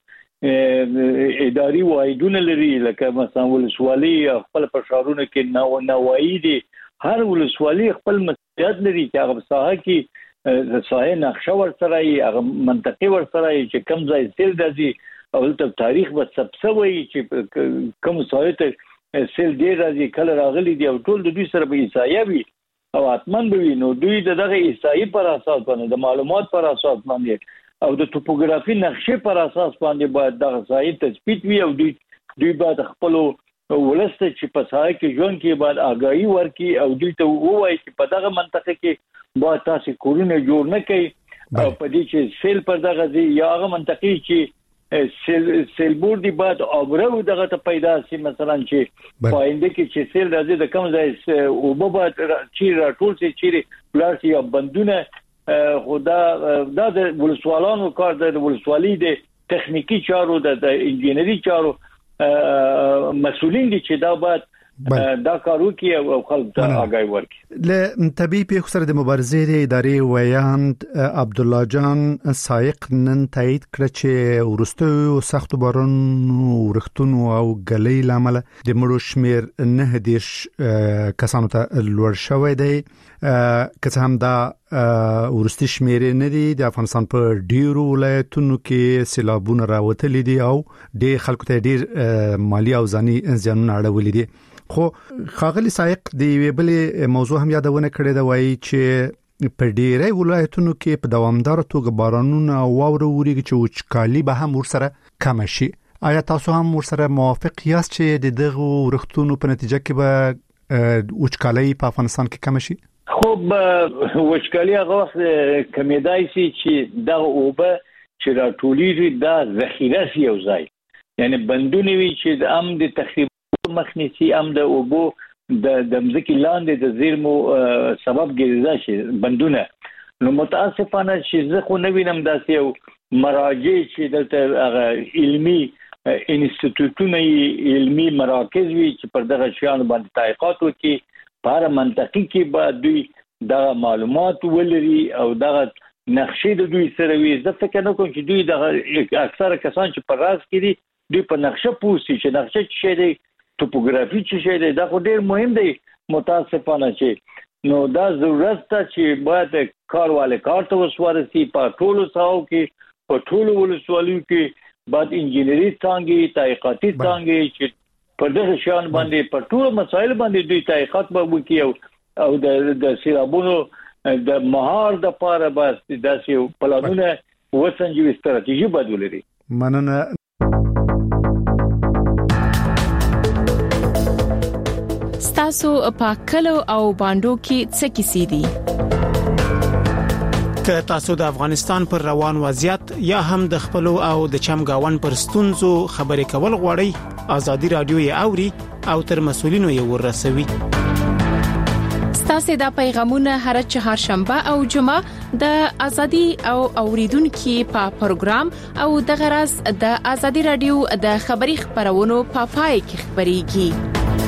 اداري وایدونه لري لکه مثلا ولسوالۍ خپل پرشارونه کې نوایی دي هر ولسوالۍ خپل مسؤلیت لري چې هغه ساحه کې د ساحه نقشه ورسره هغه منطقي ورسره چې کم ځای سیل راځي او د تاریخ په سبسوي چې کوم ساحه ته سیل دی راځي کله راغلي دي او ټول د دوی سره به ایسایه وي او اتمن به نو دوی دغه ایسایي پر اساس باندې د معلومات پر اساس باندې او د توپوګرافي نقشې پر اساس باندې باید دغه ځای تثبیت وي او دوی باید خپل ولسته چې په ځای کې ژوند کې باید آگاهی ورکړي او دوی ته ووایي چې په دغه منطقه کې باید تاسو کورونه جوړ نه کړئ او په دې چې سیل پر دغه ځای یا هغه منطقه چې سیل بوردی باید اوبرو دغه ته پیدا شي مثلا چې پاینده کې چې سیل راځي د کوم ځای او به باید چې راټول شي چې پلاس یا بندونه خدا د ولسوالانو کار د ولسوالۍ د تخنیکی چارو د انجینری چارو مسؤلین دي چې دا باید دا کارو کې او خلک ته آگاهی ورکړي له طبيعي پیښو سره د مبارزې د ادارې ویاند عبد الله جان سایق نن تایید کړ چې ورستو سخت بارانونو ورښتونو او غلې لامل د مړو شمیر نه دیش کسانو ته لوړ شوی دی که هم دا ورستي شمیر نه دي د افغانستان په ډیرو ولایتونو کې سیلابونه راوتلي دي او د خلکو ته ډیر مالی او ځاني زیانونه اړولي دي خو خاغلی سایق دی ویبلې موضوع هم یادونه کړې دا وایي چې په ډیری ولایتونو کې په دوامدار توګه بارانونه او واوره وریږي چې وچکالي به هم ورسره کم شي آیا تاسو هم ورسره موافق یاست چې د دغه ورښتونو په نتیجه کې به وچکالي په افغانستان کې کم شي؟ خب وچکالي هغه وخت کمیدای شي چې دغه اوبه چې راټولېږي دا ذخیره شي یو ځای، یعنی بندونه وي چې هم د تخریب مخنیسي هم د اوبو د مځکې لاندې د زیرمو سبب ګرځي شي بندونه. نو متاسفانه چې زه خو نه وینم داسې یو مراجع چې دلته علمي انسټیټیوټونه علمي مراکز وي چې پر دغه شیانو باندې تحقیقات وکړي، په هر منطقي کې به دوی دغه معلومات ولري او دغه نقشې د دوی سره وي. زه فکر نه کوم چې دوی دغه اکثره کسان چې پر راز کې دي دوی په نقشه پوښتي چې نقشه څه شی دی، توپوګرافي څه شی دی. دا خو ډېر مهم دی متاسفانه چې نو دا ضرورت ته چې باید کارواله کار ته وسوارسي په ټولو ساو کې په ټولو ولسوالیو کې باید انجینری څنګه تحقیقاتي څنګه چې په دغه شان باندې په ټولو مسایل باندې دوی تحقیقات به وکړي او د سیرابونو د مهار د پاره بس داسې پلانونه وسنجوي ستراتیژي بدلولري. مننه. ستاسو په کلو او باندو کې څه کیسې دي؟ که تاسو د افغانستان پر روان وضعیت یا هم د خپل او د چمګاون پر ستونزو خبرې کول غواړئ، ازادي رادیو یې اوري او تر مسولینو یې ورسوي. ستاسو د پیغامونه هر چهارشنبه او جمعه د ازادي او اوریدونکو په پروګرام او د غرض د ازادي رادیو د خبري خبرونو په پای کې خبريږي.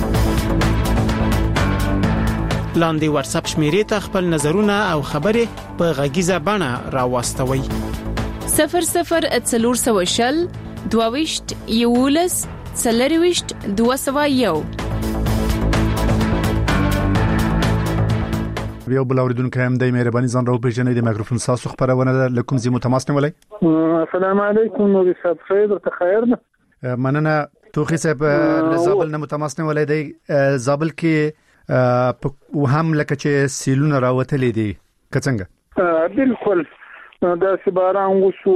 لاندې واتس اپ شمیرې ته خپل نظرونه او خبرې په غږیزه بڼه راوستوي. 0040 22 یولس 40 201. یو بل اوریدونکو هم د مهرباني ځان راو پیژنې د میکروفون ساسو خبرونه لکم زی متماس نه ولای. السلام علیکم نور صاحب خیر ته خیر نه. مننه توخی صاحب زابل نه متماس نه ولای دی زابل کې هم لکه چې سیلونه راوتلې دي څنګه؟ بالکل دا سباران وسو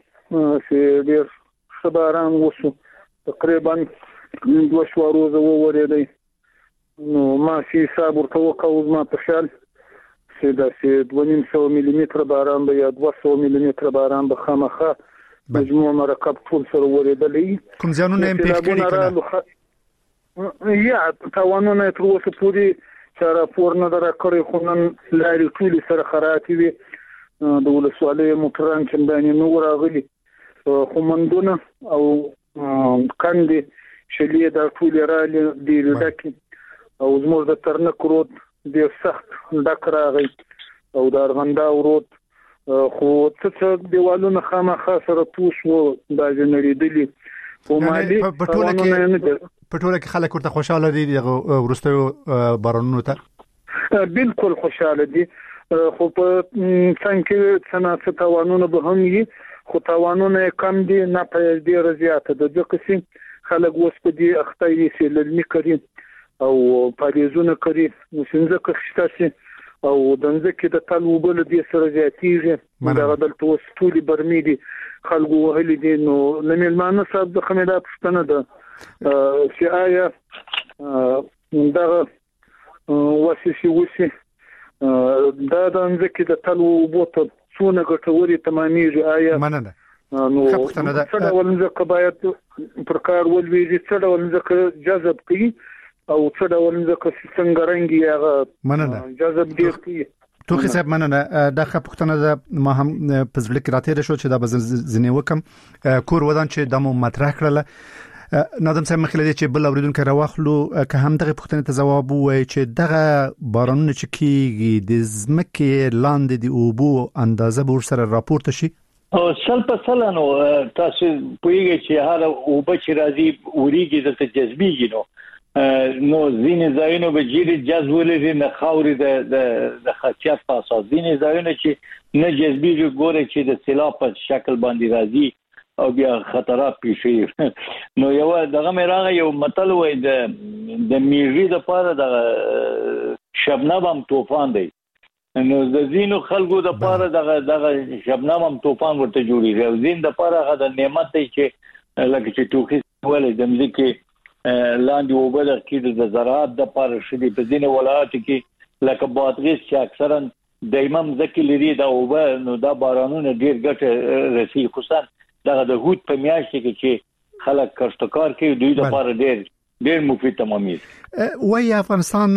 چې ډیر سباران وسو تقریبا 2 شوارو وورېدی. نو ما شي صبر توقع ما په خیال چې دا 200 ملي متر باران به یا 200 ملي متر باران به خامخه مجموع مرکب ټول سره ورېدلی. کوم ځانونه هم پیښ کړي کړه یا توانونه تر اوسه پورې چې راپور نه درکړي خو نن لاري ټول سره خراتي وي د ولسوالۍ موټران چې باندې نو راغلي خو مندونه او کاندي شلې د ټول رالي دی لکه او زموږ د ترنک رود د سخت ډک راغی او د ارغندا رود خو څه دیوالونه خامخا سره توش وو دا جنریدلی او مالي په ټوله کې خلک ورته خوشاله دي دغه ورستیو بارانونو ته؟ بالکل خوشاله دي خو په څنګه څنګه توانونه به هم وي خو توانونه کم دي نه په ډیر زیاته د قسم خلک اوس په دې اخته یې سیلنی کوي او پاریزونه کوي وسنځه کښتاسي او دنځکه د طلبو د سره زیاتیږي دا دلته اوس ټولي برمیدي خلکو وهلي دي. نو لملمانه صاحب د خمیده پښتنه ده چې آیا دا واسي وسی دا دنځکه د طلبو په څونه ګټوري تمامېږي. آیا مننه نو څه ډول ځکه باید پر کار ولويږي، څه ډول ځکه جذب کوي او څه ډول ځکه څنګه رنګي هغه جذب ډیر کوي. توخی صاحب مننه. دا خپختنه ده ما هم په ځل کې راته شو چې دا بزل زنی وکم کور ودان چې دمو مطرح کړل. نادم صاحب مخله دي چې بل اوریدونکو راوخلو که هم دغه پختنه ته جواب وای چې دغه بارانونه چې کیږي د زمکه لاندې دی او بو اندازه به سره راپورته شي او سل په سل نو تاسو پوهیږئ چې هر او به چې راځي وریږي د جذبېږي نو ځینې ځایونه به جری جذولې نه خاورې د خاصیت په اساس ځینې ځایونه چې نه جذبېږي ګوره چې د سیلاب په شکل باندې راځي او بیا خطرات پیښي. نو یو دغه مراغه یو متل وای د میږي د پاره د شبنم هم طوفان دی. نو د زینو خلکو د پاره دغه شبنم هم طوفان ورته جوړیږي او زین د پاره غو د نعمت دی چې لکه چې توخي ولې د مځکه لاندې وبد کې د زراعت د پاره شدي په ځینې ولایتو کې لکه بادغیس چې اکثرا دایمه مځکه لري دا وبه نو دا بارانونه ډیر ګټه رسي خصوصا دغه د هوت په میاشت کې چې خلک کښتکار کوي دوی د لپاره ډیر مفید تمامېږي. وای افغانستان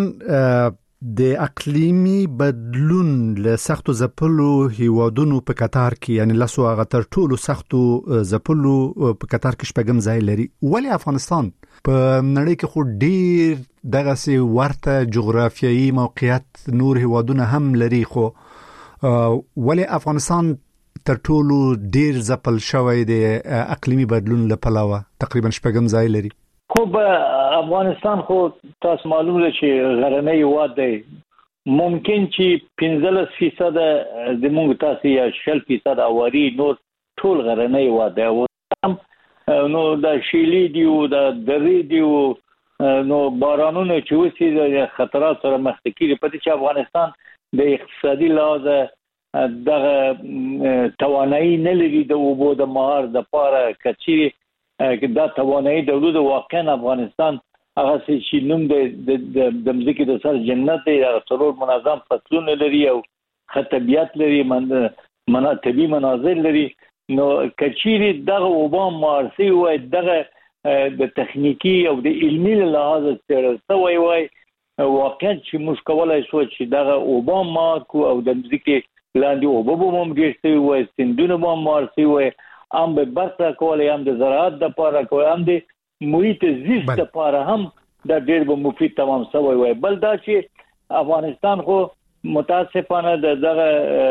د اقلیمی بدلون له سختو ځپلو هیوادونو په قطار کې یعنی لاسو هغه تر ټولو سختو ځپلو په قطار کې شپږم ځای لري. ولی افغانستان په نړۍ کې خو ډیر دغه سي ورته جغرافیایي موقعیت نور هیوادونه هم لري خو ولی افغانستان تر ټولو ډیر ځپل شوی د اقلیمی بدلون له پلوه تقریبا شپږم ځای لري. خو افغانستان خو تاسو معلومه چې غرنی هیواد دی ممکن چې 15% د موږ تاسو یا 60% اواري نور ټول غرنی هیواد دی نو د شیلی دیو د درې دیو نو بارانونه چې وسی د خطرات سره مخ کیږي په دې چې افغانستان د اقتصادي لحاظ دغه توانایي نه لري د وبو د مهار د پاره کچې دا توانایي دولت واقعا افغانستان هغه چې نوم د مځکې د سر جنت دی هغه څلور منظم فصلونه لري او خطبيات لري طبي مناظر لري نو کچيري دغه وبام مارسي وای دغه د تخنیکی او د علمي لحاظ سره سوي وای واقعا چې موږ کولای شو چې دغه وبام مارکو او د مځکې لاندې وبو هم ګرځي وای سندونه هم مارسي وای هم به برخه کولای هم د زراعت د پاره کولای هم د محیط زیست د پاره هم دا ډېر به مفید تمام سوی وای. بل دا چې افغانستان خو متاسفانه دغه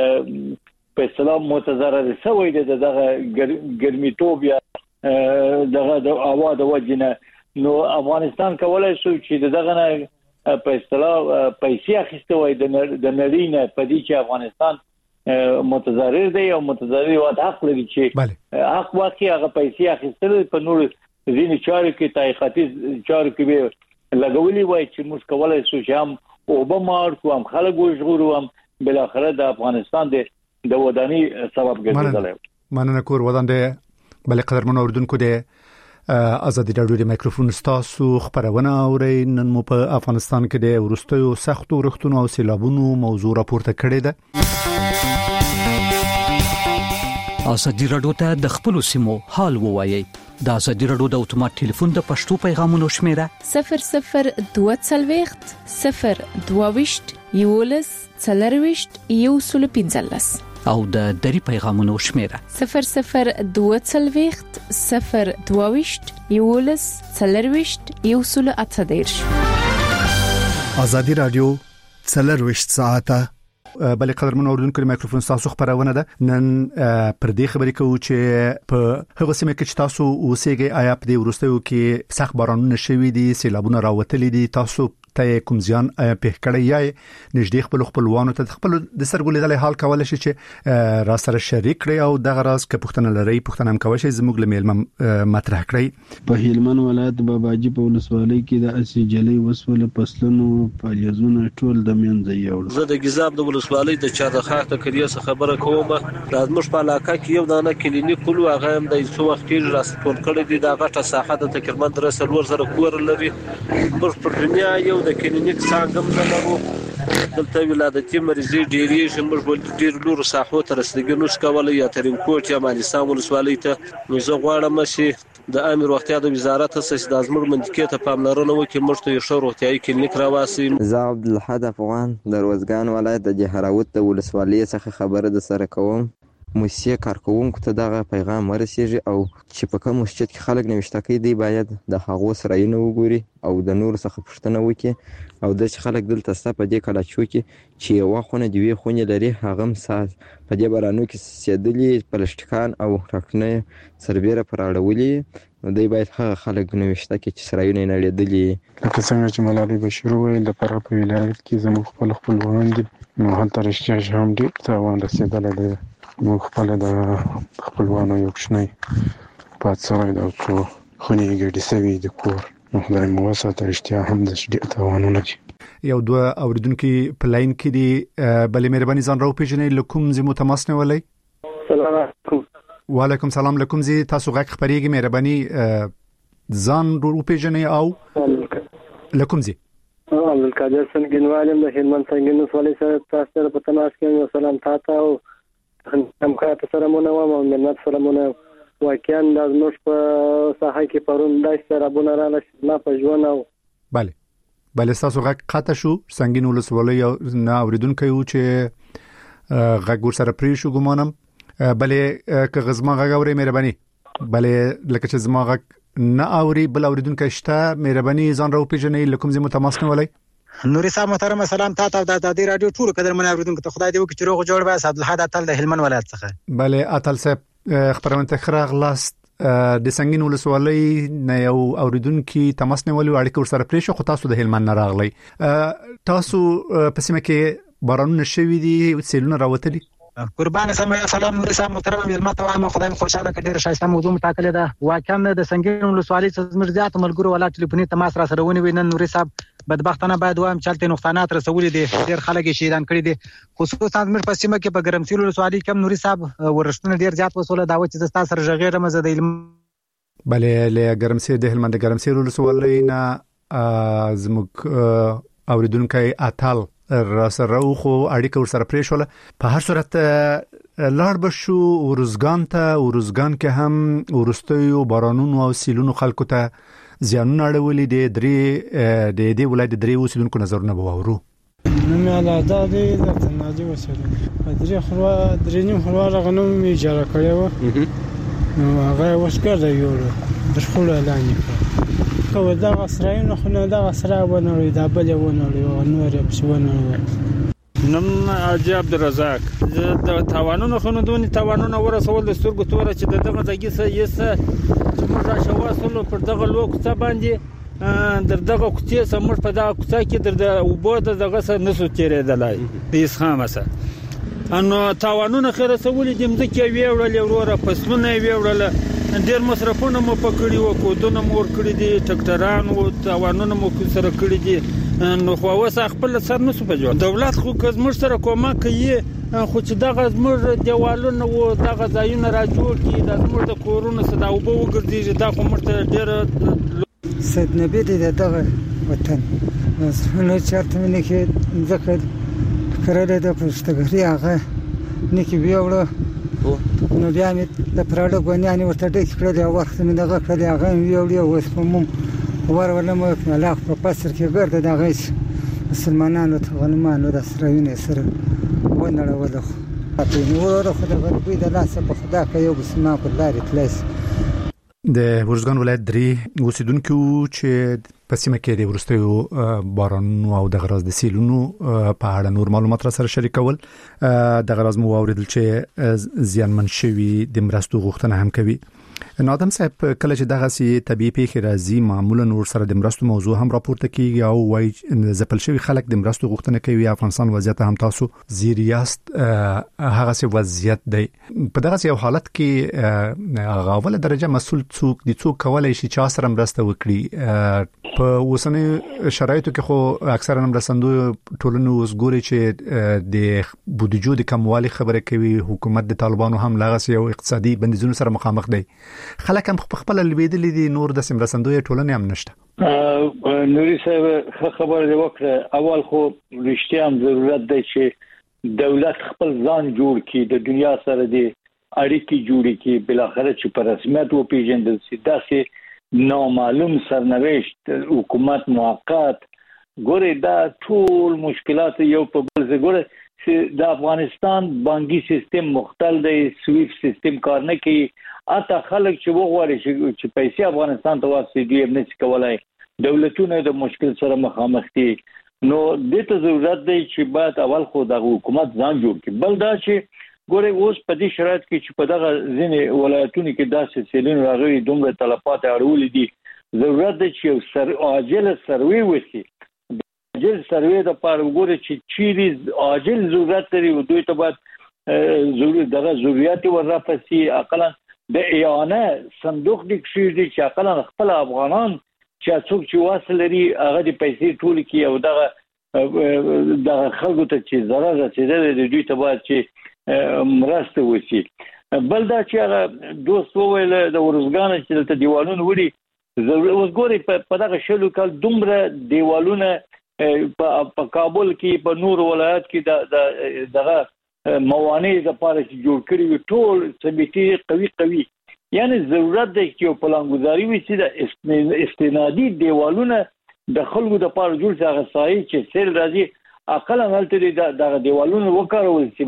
په اسلام متضرر سوی دغه ګرمیتوب یا دغه د هوا د وجنه نو افغانستان کولای شو چې دغه نه په اصطلاح پیسې اخیسته وای د نړۍ نه په دې چې افغانستان متضرر دی او متضرر واد حق لري چې حق واقعي هغه پیسې اخیستل په نور ځینې چارو کې تحقیقاتي چارو کې به لګولي وای چې موږ کولای شو چې هم اوبمار کوم خلک وژغورو هم بل اخر د افغانستان د وداني سبب ګرځیدل. مننه کور ودانده بل قدر منوردونکو د ازادي رادیو د مایکروفون ستاسو خبرونه اوري نن مو په افغانستان کې د ورستیو سختو رختونو او سیلابونو موضوع راپورته کړې ده. ازادي رادیو ته د خپل سیمو حال ووایي د ازادي رادیو د اتومات ټلیفون د پښتو پیغامونو شمیره 0022 022 یولس څلرويشت یو سل پنځلس او د دری پیغامونو شمیره 0022 022 یولس څلرويشت یو سل اتدیرش. ازادي رادیو څلرويشت ساعته بل قدر منوردونکو د مایکروفون تاسو خبرونه ده نن پر دې خبرې کوو چې په هغه سیمه کې تاسو اوسېږئ آیا په دې ورستیو کې سخت بارانونه شوي دي سیلابونه راوتلي دي تاسو ته کوم ځان په کړی یا نږدې خپلوانو ته خپل د سرګولې حال کول شي چې را سره شریک کړي او دغه راز کې پښتنه لري پښتنه هم کوي چې زموږ لمل مطرح کړی. په هلمند ولایت باباجي په ولسوالۍ کې د اسی جلې وسوله فصلونو فعالیتونه ټول د منځ یوړل. زه د ګزاب د ولسوالۍ د چارخاخ ته کلیه خبره کوم د زموږ په علاقه کې یو دانه کلینیک کول هغه هم د څو وخت کې راستون کړی دی د غټه ساحه د تقریبا 300 کور لري په دنیا یو د کلینیک څنګه نه لرو دلته ولادتي مریضي ډېری شمول ډېر لور ساحو تر رسیدګي نو څکول یا ترین کوټ یا مالسان ولسوالۍ ته نو زه غواړم چې د امیر وختیا د وزارت اساس د ازمر منطقې ته پاملرنه وکړي موږ ته یو شور وختیاي کلینیک راواسي. زه عبدالحد افغان د روزګان ولایت د جهراوت د ولسوالۍ څخه خبره د سره کوم. موسسې کارکونکو ته دغه پیغام ورسیږي او چې په کوم مسجد کې خلک نوښته کوي دی باید د هغو سرایونه وګوري او د نور څخه پوښتنه وکړي او د خلک دلته ستا په دې کلاچو کې چې یو خونه دی وی خونه لري هغه هم سات په دې بارانو کې سیدلی پلاسټیکان او ټاکنه سربېره پر اړولي نو دی باید هغه خلک نوښته کوي چې سرایونه نه لیدلي لکه څنګه چې ملالۍ بشیر وویل د فراه په ولایت کې زموږ خپلوان دي نو هلته رښتیا هم ډېر تاوان رسېدلی دی. موږ خپل د خپلوانو یو کوچنی پات سره د خونې ګډې سوي د کور نو خدای مو وساته رښتیا هم د ډېر تاوانونه دي. یو دوه اوریدونکو په لاین کې دي بلې مهرباني ځان راو پیژنې لکوم زمو تماس نه ولای. السلام علیکم. وعلیکم سلام. لکم زی تاسو غږ خبرېږي مهرباني ځان ورو پیژنې او لکم زی عبدالقادر سنگینوالم د هلمند سنگین ولسوالۍ سره تاسو سره په تماس کې یو سلام تاسو او همکار سره مونږ او ملت سره مونږ واقعا د نوښ په ساحه کې پرون دای سره بونه را نه په ژوند او بله تاسو غږ قطع شو. سنگین ولسوالۍ نه اوریدونکو یو چې غږ ور سره پری شو ګمانم. بله که غزما غږ اوري مهرباني بله لکه چې زما غږ نه اوري بل اوریدونکو شته مهرباني ځان راو پیژنې لکم زمو تماس نه ولای. نوري صاحب محترم سلام تاسو د آزادي رادیو ټول قدر من اوریدونکو ته خدای دې وکړي چې روغ جوړ وای. عبدالحد اتل د هلمند ولایت څخه. بله اتل صاحب خبرونه خراغ لاست د سنگین ولسوالۍ نه یو اوریدونکو تماس نه ولې اړیکه ور سره پرې شو خو تاسو د هلمند نه راغلی. تاسو په سیمه کې بارانونه شوي دي سیلونه راوتلي؟ قربان سلام نوري صاحب محترم ملت او خدای خوشاله کړي. ډېر شایسته موضوع مټاکلې ده. واقعا د سنگین ولسوالۍ څخه زیات ملګرو ولا ټلیفوني تماس را سره ونی وینن. نوري صاحب بدبختانه باید وایم چلته نقصانات رسولې دي. ډېر خلک شهیدان کړي دي خصوصا زموږ په سیمه کې په ګرمسیر ولسوالۍ کې نوري صاحب ورښتونه ډېر زیات وسوله دا و چې زستا سره ژغېره مزه د بله له ګرمسیر د هلمند ګرمسیر ولسوالۍ نه زموږ اوریدونکو اتل را سره خو اړیکه ور سره پرې شوله. په هر صورت لاړ بشو ورزګان ته. ورزګان کې هم ورستیو بارانونو او سیلونو خلکو ته زیانونه اړولې دي. د ولایت درې اوسیدونکو نظرونه به واورو. نو مالا د تناجي وسره درې نیم خلوا غنوم اجاره کړو نو هغه وسکر دی یو د خپل اعلان کو دا غسرایونه خو نه دا غسرا ونه دا بل ونه نور بسونه نم اجي عبدالرزاق د توانونو خندونی توانونه ورسول د سترګو تور چې دغه ځای سه یسه چې موږ شواسلو پر دغه لوکسه باندې دغه کوڅه سمور په دغه کوڅه کې د وبو دغه سره نسو تیرېدلای د اسخامه سره انو توانونه خیره سولې د مځکه ویوړل وروره فصلونه ویوړل ډېر مصرفونه مو پکړی و کودونه مور کړی دي ټکټران او توانونه مو سره کړی دي نو خو وسه خپل سر نسو په جوړ دولت خو کزمر سره کومه کوي خو چې دغه زمر دیوالونه و دغه ځایونه را جوړ کی د زمر د کورونو صدا او بو ګرځي دا خو مرته ډېر سید نبی دې دغه وطن نو چارته نه کې ذکر کړل د پښتګری هغه نکی ویوړو نو بیا مې د پراډو غونیانې ورته ډېر کړل او وخت مې دغه کړل هغه ویوړو اوس په مم ورولم ملاخ په پسر کې ګرځي دغه مسلمانانو ته غنمانو د سرونه سره ونړول خو په نور خو د غربي د لاس په خدا کې یو بسمه په لارې تلس. د ورزګان ولایت درې اوسیدونکو چې په سیمه کې د ورستیو بارانونو او د غراز د سیلونو په اړه نور معلومات را سره شریکول. د غراز مو اوریدل چې زیانمن شوي د مرستو غوښتنه هم کوي. نادم صاحب کله چې دغه سي طبيعي پیښې راځي معمولا نور سره د مرستو موضوع هم راپورته کیږي او وایي زپل شوی خلک د مرستو غوښتنه کوي. افغانستان وضعیت هم تاسو زیریاست هغه سي وضعیت دی په دغه یو حالت کې غاوله درجه مسول څوک دي څوک کولای شي چې سره مرسته وکړي. په اوسنۍ شرایطو کې خو اکثرا مرستندو ټولنو وسګوري چې د بودیجو د کموالي خبره کوي. حکومت د طالبانو هم لغه یو اقتصادي بندیزونو سره مخامخ دی. خلک هم خپل لویدلې دي نور د سمرسندوی ټولنې هم نشته. نوري صاحب خبر دی وکړه اول خو رښتیا هم ضرورت دی چې دولت خپل ځان جوړ کړي د دنیا سره دی اړیکې جوړې کړي بل اخر چې په رسمیت و پیژندل شي. داسې نامعلوم سرنوشت حکومت موقت ګوره دا ټول مشکلات یو په بل ځای ګوره چې د افغانستان بانکي سیستم مختل دی سویفټ سیستم کار نه کوي. اته خلک چې وغواړي چې پیسې افغانستان ته واسي دی نه څه کولای دولتونه د مشکل سره مخامخ دي. نو د ته ضرورت دی چې باید اول خو د حکومت ځان جوړ کړي. بل دا چې ګوره اوس په دې شرایط کې چې په دغه ځینې ولایتونو کې داسې سیلونه راغلي دومره تلفات اړولې دي ضرورت دی چې عاجل سروي وشي. عاجل سروي د پاره وګوره چې چیرې عاجل ضرورت لري او دوی ته باید ضرورت ورپسې اقلا د ایانه صندوق د کشي دي چې اقلا خپل افغانان چې څوک چې واصل لري هغه د پیسې ټول کې او دغه خلکو ته چې ضرر رسیدل د دوی ته باید چې مرسته وشي. بل دا چې هغه دوست وویل د ورزګان چې د دیوالونو وړي اوس ګوري په دغه شلو کال دومره دیوالونه په کابل کې په نور ولایت کې دغه موانع د پاره چې جوړ کړی ټول ثبتي قوي یعنی ضرورت دی چې په پلانګذاري وي چې د استنادي دیوالونه د خلکو د پاره جوړ شي هغه سایه چې سیل راځي اقل هلته د دیوالونو وکړول شي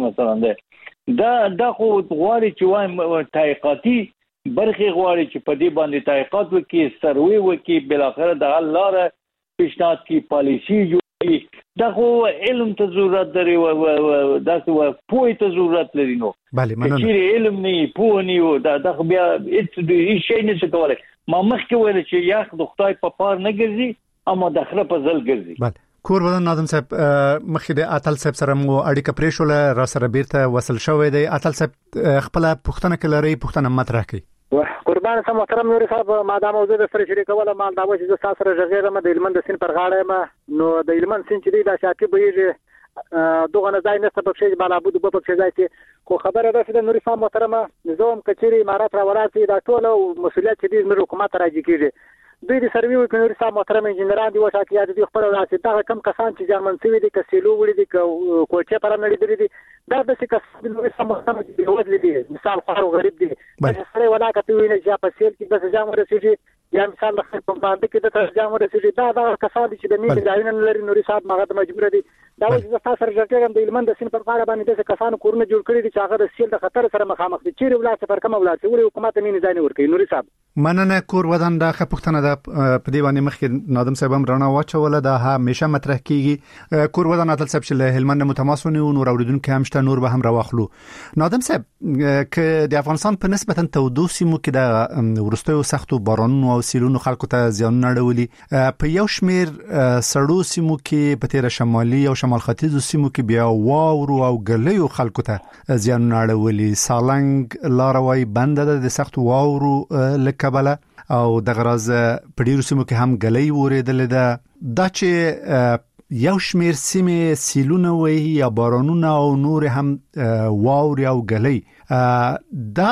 مثلا دا خو غواړي چې وایم تحقیقاتي برخه غواړي چې په دې باندې تحقیقات وکړي سروي وکړي بل اخر د الله پیشنهاد کی پالیسی جوړي دا خو علم ته ضرورت لري او دا څه پوهه ته ضرورت لري نو bale مننه چې علم نه پوهه نه دا خو بیا هیڅ شي نه څه کولای ما مخکې ویل چې یاخ د خدای په پار نه ګرځي اما د خره په ځل ګرځي bale کور ودان ناظم صاحب مخکې د اتل صاحب سره مو اړیکه پرېښول را سره بیرته وصل شوې دی اتل صاحب خپل پښتنه کلري پښتنه مطرح کړي قربان سم محترم نوري صاحب ما دا موضوع د سره شریکوله مال دا و چې تاسو سره ژغېږم د علمن د سین پر غاړه ما نو د علمن سین چې دا شاکي بهږي دوغه نه ځای نشته په شي بالا بده په ځای کې خو خبره ده چې نوري صاحب محترم نظام کچري امارات را وراتي دا ټول مسولیت چې د حکومت راځي کیږي دوی د سروي وکړي صاحب محترم انجنیران دي وشاکي دي خپل راسي دا کم کسان چې جرمن سوي دي کسيلو وړي دي کوچه پر نه لري دي دا د څه کس نوري صاحب محترم دي وځي دي مثال خو غریب دي سره ولا کته ویني چې په سیل کې د ځام ورسېږي یا مثال د خپل باندې کې د ځام ورسېږي دا کسان چې د میډیا ځایونه لري نوري صاحب ماغه مجبور دي دا چې تاسو سره ژغېږم د علمن د سین پر غاړه باندې د کسانو کورونه جوړ کړي دي چې هغه د سیل د خطر سره مخامخ دي چیرې ولایت پر کومه ولایت وړي حکومت نه ځای نه ورکړي نوري صاحب مننه کور ودان دا خپښتنه د په دی باندې مخکې نادم صاحب هم رڼا واچوله دا همیشه مطرح کیږي کور ودان اتل صاحب چې هلمند متماسونی او نور اوریدونکو هم شته نور به هم راوخلو نادم صاحب ک د افغانستان په نسبتا تودو سیمو کې د ورستیو سختو بارانونو او سیلونو خلکو ته زیان نړولي په یو شمیر سړو سیمو کې په تیر شمالي او شمال ختیځ سیمو کې بیا واورو او ګلیو خلکو ته زیان نړولي سالنګ لاروي بند د سختو واورو کبله او د غراز په ډیرو سیمو کې هم غلې وریدل دا چې یو شمیر سیمه سیلونه وي یا بارانونه او نور هم واوري او غلې دا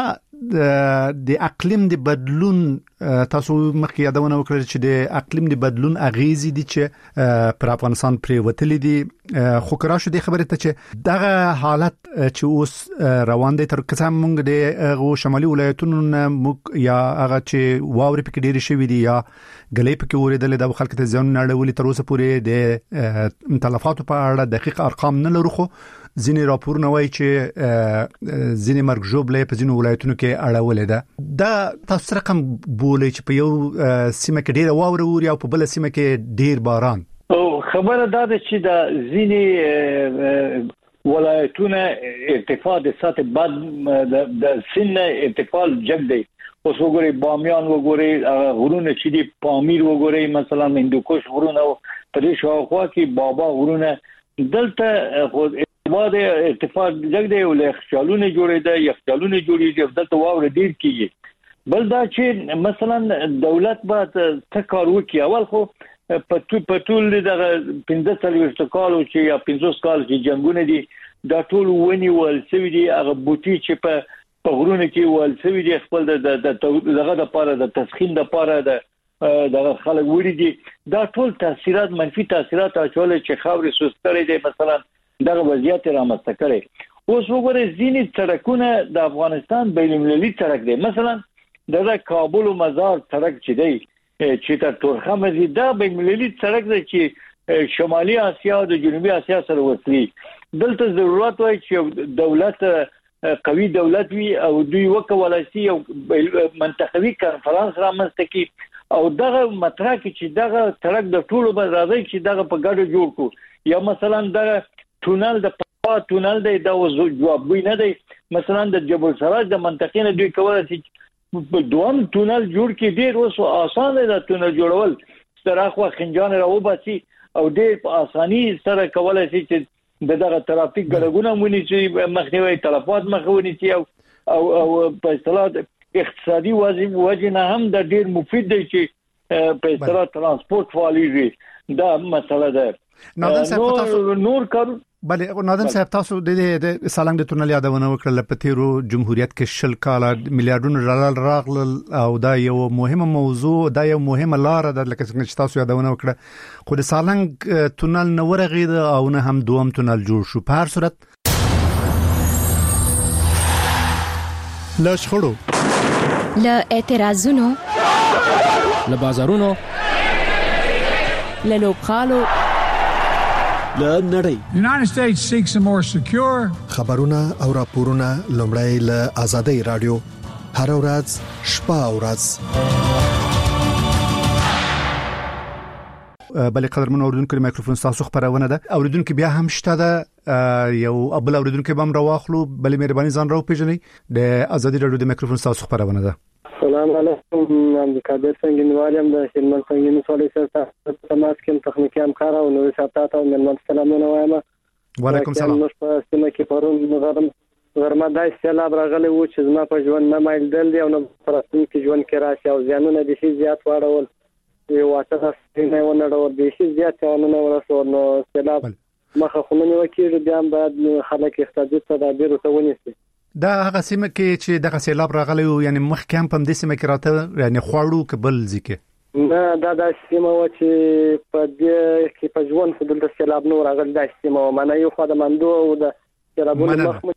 د اقلیم د بدلون تاسو مخکې یادونه وکړه چې د اقلیم د بدلون اغیزې دي چې پر افغانستان پرې وتلې دي خو کراشه د خبره ته چې دغه حالت چې اوس روان دي تر څو موږ د شمالي ولایتونو یا هغه چې واوري پکې ډېری شوی دي یا غلې پکې وریدل د خلکو ته ځان نړولې تر اوسه پورې د تلفاتو په اړه دقیق ارقام نه لرو خو ځینې راپورونه وایي چې ځینې مرګ ژوبلې په ځینو ولایتونو کې اړولې ده دا تاسو رقم بولې چې په یو سیمه کې ډېر واوره ووري او په بل سیمه کې ډېر باران او خبره دا ده چې د ځینې ولایتونو ارتفاع د سطح بد د سن ارتفاع جګ دی اوس وګورئ بامیان وګورئ غرونه چې دی پامیر وګورئ مثلا هندوکش غرونه په دې شاوخوا کې بابا غرونه دلته بعد ارتفاع جګ دی او یخچالونه جوړېده یخچالونه جوړېږي دلته واوره ډیر کیږي بل دا چې مثلا دولت باید څه کار وکړي اول خو په ټول دغه 15 کال او چې یا 15 کال چې جنگونه دي دا ټول ونی ول سوي دي هغه بوټي چې په غرونه کې ول سوي دي خپل دغه د پاره د تسخين د پاره د خلک وړي دي دا ټول تاثیرات منفي تاثیرات اچول چې خاورې سوستري دي مثلا دغه وضعیت رامنځته کړي اوس وګورئ ځینې سړکونه د افغانستان بین‌المللي سړک دی مثلا د کابل او مزار سړک چې دی چې تر تورخم دی دا بین‌المللي سړک دی چې شمالي اسیا او د جنوبي اسیا سره وصلي دلته ضرورت وای چې دولت قوي دولت وي او دوی وکولای شي او منطقوي کانفرنس رامنځته کړي او دغه مطرح کې چې دغه سړک د ټولو به راځي چې دغه په ګډه جوړ کو یا مثلا دغه تونل د پاوا تونل دی دا جواب وي نه دی مثلا د جبل سراج د منطقې نه دوی کولای شي دوام تونل جوړ کې ډیر اوس آسان دی دا تونل جوړول ستراخوا خنجان راو باسي او ډیر په اساني سره کولای شي چې دغه ترافیک ګډګونه مونږ چې مخنیوي تلفات مخونی چې او په اصطلاح اقتصادي وجه نه هم د ډیر مفید دی چې په اصطلاح ترانسپورت فعالیږي دا مسله ده. نور کار بله نادم صاحب تاسو د سالنګ د تونل یادونه وکړه په تیرو جمهوریت کې شل کال میلیارډونو ډالر راغلل او دا یو مهمه موضوع دا یو مهمه لار ده لکه څنګه چې تاسو یادونه وکړه خو د سالنګ تونل نو ورغید او نه هم دوم تونل جوړ شو په هر صورت لا شخړو لا اعتراضونو لا بازارونو لا لوبخالو لا نړۍ United States seeks a more secure خبرونه او راپورونه لومړی له آزادۍ رادیو هر ورځ شپه او ورځ بلې قدرمن اوریدونکو مایکروفون تاسو خبرونه ده اوریدونکو بیا هم شته ده یو ابل اوریدونکو بم راواخلو بلې مهرباني ځان راو پیژنئ د آزادۍ رادیو د مایکروفون تاسو خبرونه ده السلام علیکم عبدالقادر سنگینوالیم د هلمند سنگین ولسوالۍ سره تماس کوم تخنیکی همکار او نور ساتات او ملمن سلامونه وایم وعلیکم سلام نو په سیمه کې پرون غرمه د سیلاب راغلی و چې زما په ژوند نه مایل دل دی او نو پرستون کې ژوند کې راشي او زیانونه د شي زیات واړول یو واټه نه ونړول د شي زیات ونه ورسول نو سیلاب مخه خلونی وکړي بیا بعد خلک احتیاط تدابیر وسونیسي دا هغه سیمه کې چې دغه سیلاب راغلی او یعنی مخکې هم په دې سیمه کې راته یعنی خوړو قبل ځکه نه دا سیمه و چې په دې کې په ژوند په دلته سیلاب نور راغلی دا سیمه و معنی یو خدای مندو او د سیلابونو مخمه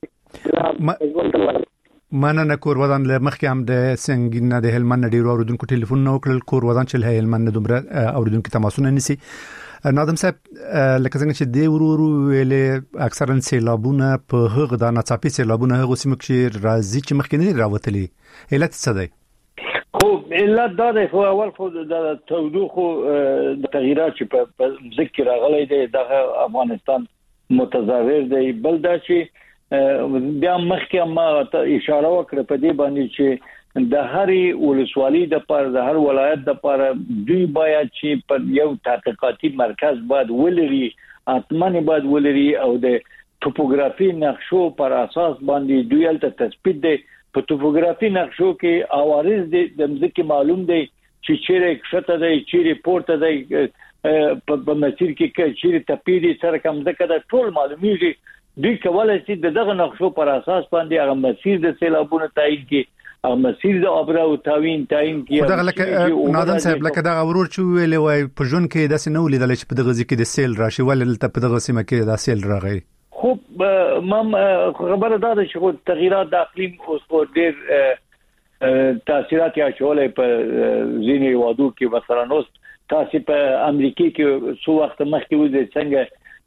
مننه کور ودان له مخکې هم د سنگین د هلمند ډیرو اوریدونکو ټلیفون نو کړل کور ودان چې له هلمند دومره اوریدونکو تماسونه نسی نادم صاحب لکه څنګه چې دی ورو ویلې اکثرا سیلابونه په هغه د ناڅاپي سیلابونه هغه سیمه کې راځي چې مخکې نه راوتلي علت څه دی خو علت دا دی خو اول خو د تودوخو د تغیرات چې په ذکر راغلي دی د افغانستان متضرر دی بل دا چې بیا مخکې ما اشاره وکړه په دې باندې چې د هرې ولسوالۍ د پر د هر ولایت د پر دوی باید چې په یو تحقیقاتي مرکز باید ولري اتمنه باید ولري او د توپوګرافي نقشو پر اساس باندې دوی الته تثبیت دی په توپوګرافي نقشو کې اوارز د ځکه معلوم دی چې چیرې کښته دی چیرې پورته دی په مسیر کې چیرې تپیدي سره کوم ځکه دا ټول معلومیږي دوی کولای شي دغه نقشو پر اساس باندې هغه مسیر د سیلابونو تعیین کې مسیر د ابرا او تعین کې دا لکه نادم صاحب لکه دا ورور چې ویلې وای په جون کې داسې نو لیدل چې په دغه ځکه د سیل راشي ولې ته په دغه سیمه کې د سیل راغی خو خبره دا ده چې تغیرات د اقلیم اوس په ډېر تاثیرات یا چولې په ځینې وادو کې مثلا اوس تاسو په امریکا کې څو وخت مخکې وځي څنګه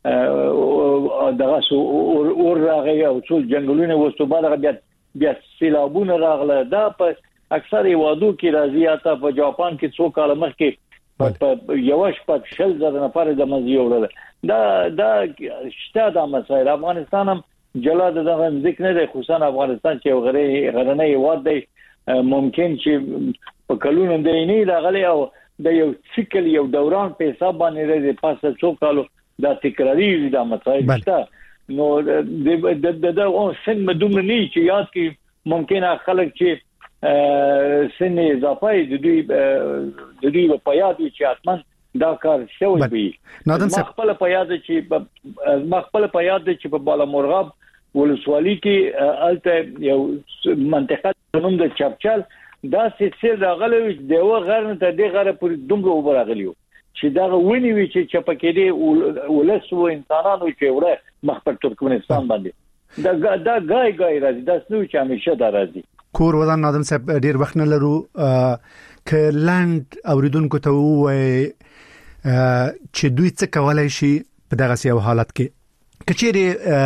دغه اور راغی او څو جنگلونه وسو بعد بیا سیلابونه راغله دا په اکثر وادو کې راځي اته په جاپان کې څو کال مخکې په یوش په شل زره نفر د مزي وړل دا شته د مسایل افغانستان هم جلاد دغه ذکر نه دی خصوصا افغانستان چې غرنۍ واد دی ممکن چې په کلونو د نه راغلی او د یو سیکل یو دوران په حساب باندې راځي پاسه څو کالو دا تکراری د مسایل شته نو د اون سن مدوم نه چې یاد کې ممکن خلک چې سن اضافه د دوی په یاد چې اتمن دا کار شوی وي مخبل په یاد چې په بالا مرغاب ولسوالۍ کې الته یو منطقه نوم د چپچل دا سلسله راغلی د یو غرن ته د غره پر دومره وبراغلیو چې دا ونی وی چې چپکې دي ولسو انسانانو چې وره مخبر ترکمنستان باندې دا غای راځي دا سنو چې همیشه دا راځي کور ودان نادم صاحب ډیر وخت نه لرو ک لاند اوریدونکو ته وای چې دوی څه کولای شي په دغه سیو حالت کې کچېری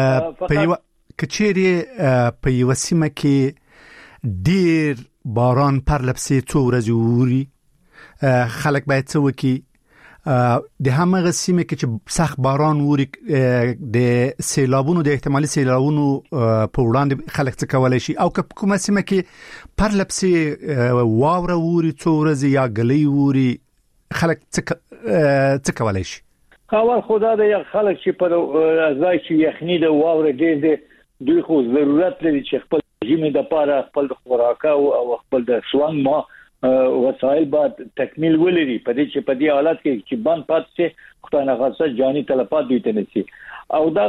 په یو سیمه کې ډیر باران پر لپسې څو ورځې ووري خلک باید څه وکړي د همغه سیمه کې چې سخت باران ووري د سیلابونو د احتمالي سیلابونو په وړاندې خلک څه کولای شي او کومه سیمه کې پر لپسې واوره ووري څو ورځې یا غلې ووري خلک څه کولای شي اول خدا د خلک چې په ځای چې یخني د واوره ډېر دوی خو ضرورت لري چې خپل ژمه د پاره خپل خوراک او خپل د سوان ما وسایل باید تکمیل ولري په دې چې په دې حالت کې چې بند پاتې شي خدای نه خاصه جاني تلفات دي ته نشي او دا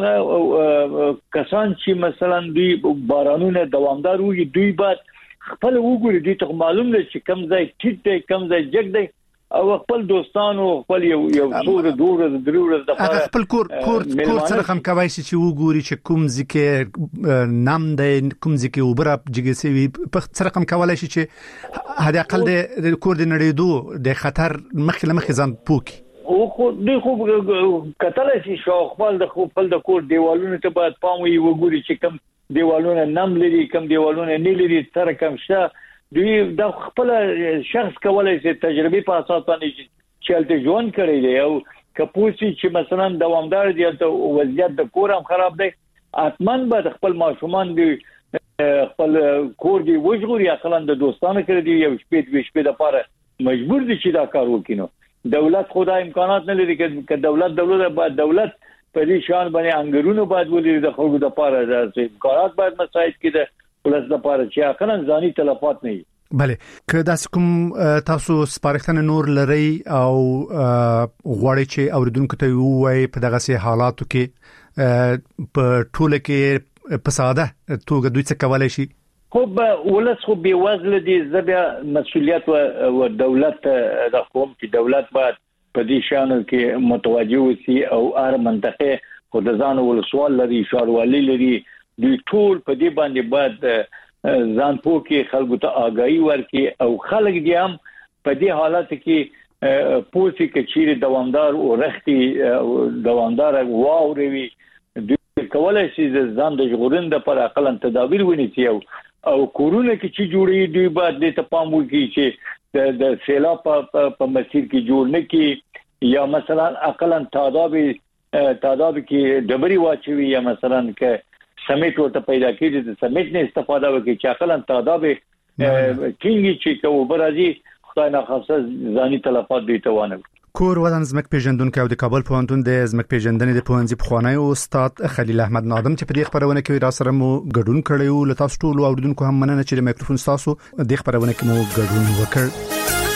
کسان چې مثلا دوی بارانونه دوامدار وي دوی باید خپل وګوري دي ته معلوم دی چې کم ځای ټیټ دی کم ځای جګ دی او خپل دوستانو خپل یو څور دوره دروره د هغه خپل کور سره هم کوي چې وګوري چې کوم ځکه نام د کوم ځکه وبره جګسي په سره هم کولای شي چې هدا اقل د کور د نړیدو د خطر مخه ځان پوکي او خو د خو کتل شي شو خپل د کور دیوالونو ته باید پام وي وګوري چې کوم دیوالونه نم لري کوم دیوالونه نه لري تر کوم شته دوی د خپل شخص کولای شي تجربه په اساس باندې چلته ژوند کړی دی او کپوسی چې مثلا دوامدار دی ته وضعیت د کور هم خراب دی اتمن به خپل ماشومان دی خپل کور دی وژغوري اقلن د دوستانو کړی دی یو شپې د پاره مجبور دي چې دا کار وکړي دولت خدای امکانات نه لري چې دولت باید دولت په دې شان باندې انګرونو باید ولري د خلکو د پاره د امکانات باید مساعد کړي ولس د پاره چې اقلن ځاني تلفات نه بله که داس کوم تاسو سپارښتنه نور لري او غواړئ چې اوریدونکو ته وایي په دغه سي حالاتو کې په ټوله کې په ساده توګه دوی څه کولای شي خو ولس خو به وزل دي زبیا مسؤلیت او دولت د قوم چې دولت باید په دې شانو کې متوجه وي او هر منطقه خو د ځان ولسوال لري شاروالي لري دوی ټول په دې باندې باید ځان پوکي خلکو ته آگاهي ورکړي او خلک دې هم په دې حالت کې پوسی کچیر دوامدار او رختي دوامدار واوري دوی کولای شي ځان د ژغورند پر عقلن تدابیر ونیسي او کورونه کې چې جوړي دوی باید د تپام وکړي چې د سیلاب په مسیر کې جوړ نه کی یا مثلا عقلن تعداد کې ډبري واچوي یا مثلا کې سمیت ورته پیدا کیږي د سمیت نه استفاده وکړي چې اقلن تعداد کینګي چې کو برازي خدای نه خاصه ځاني تلفات دي توانه کور ودان زمک پیژندونکو او د کابل پوهنتون د زمک پیژندنې د پوهنځي پخوانی استاد خلیل احمد نادم چې په دې خبرونه کې را سره مو ګډون کړیو لته تاسو ټول اوریدونکو هم مننه چې د میکروفون تاسو د خبرونه کې مو ګډون وکړ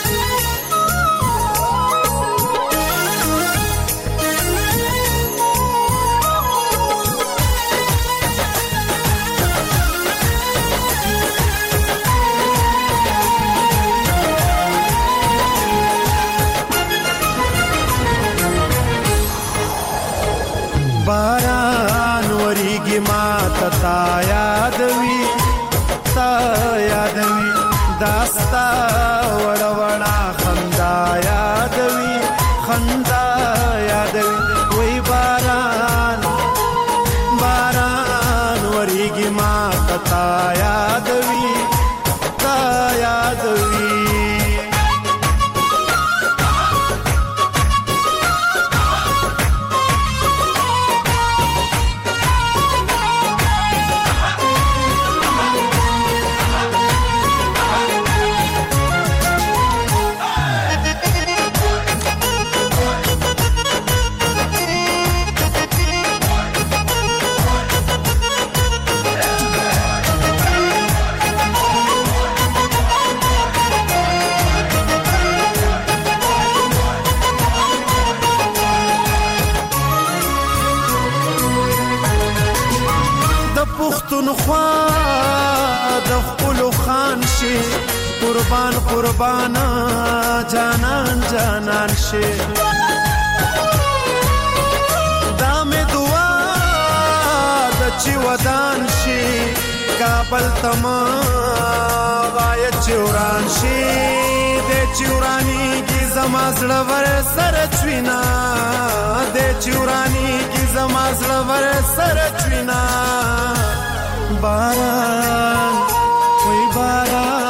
باران وریږي ما تا یادوي داستا وړ وړا خندا یادوي وای باران وریږي ما تا یادوي قربان جانان شي دا مې دعا د چې ودان شي کابل تما غایت چوران شي د چورانی کی زما زړه ور سره چوینا د چورانی کی زما زړه ور سره چوینا باران وای باران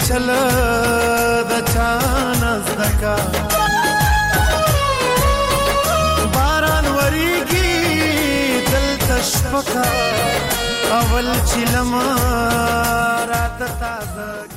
چل د چانز دکا باران وریږي دل تشپکا اول چلم رات تازه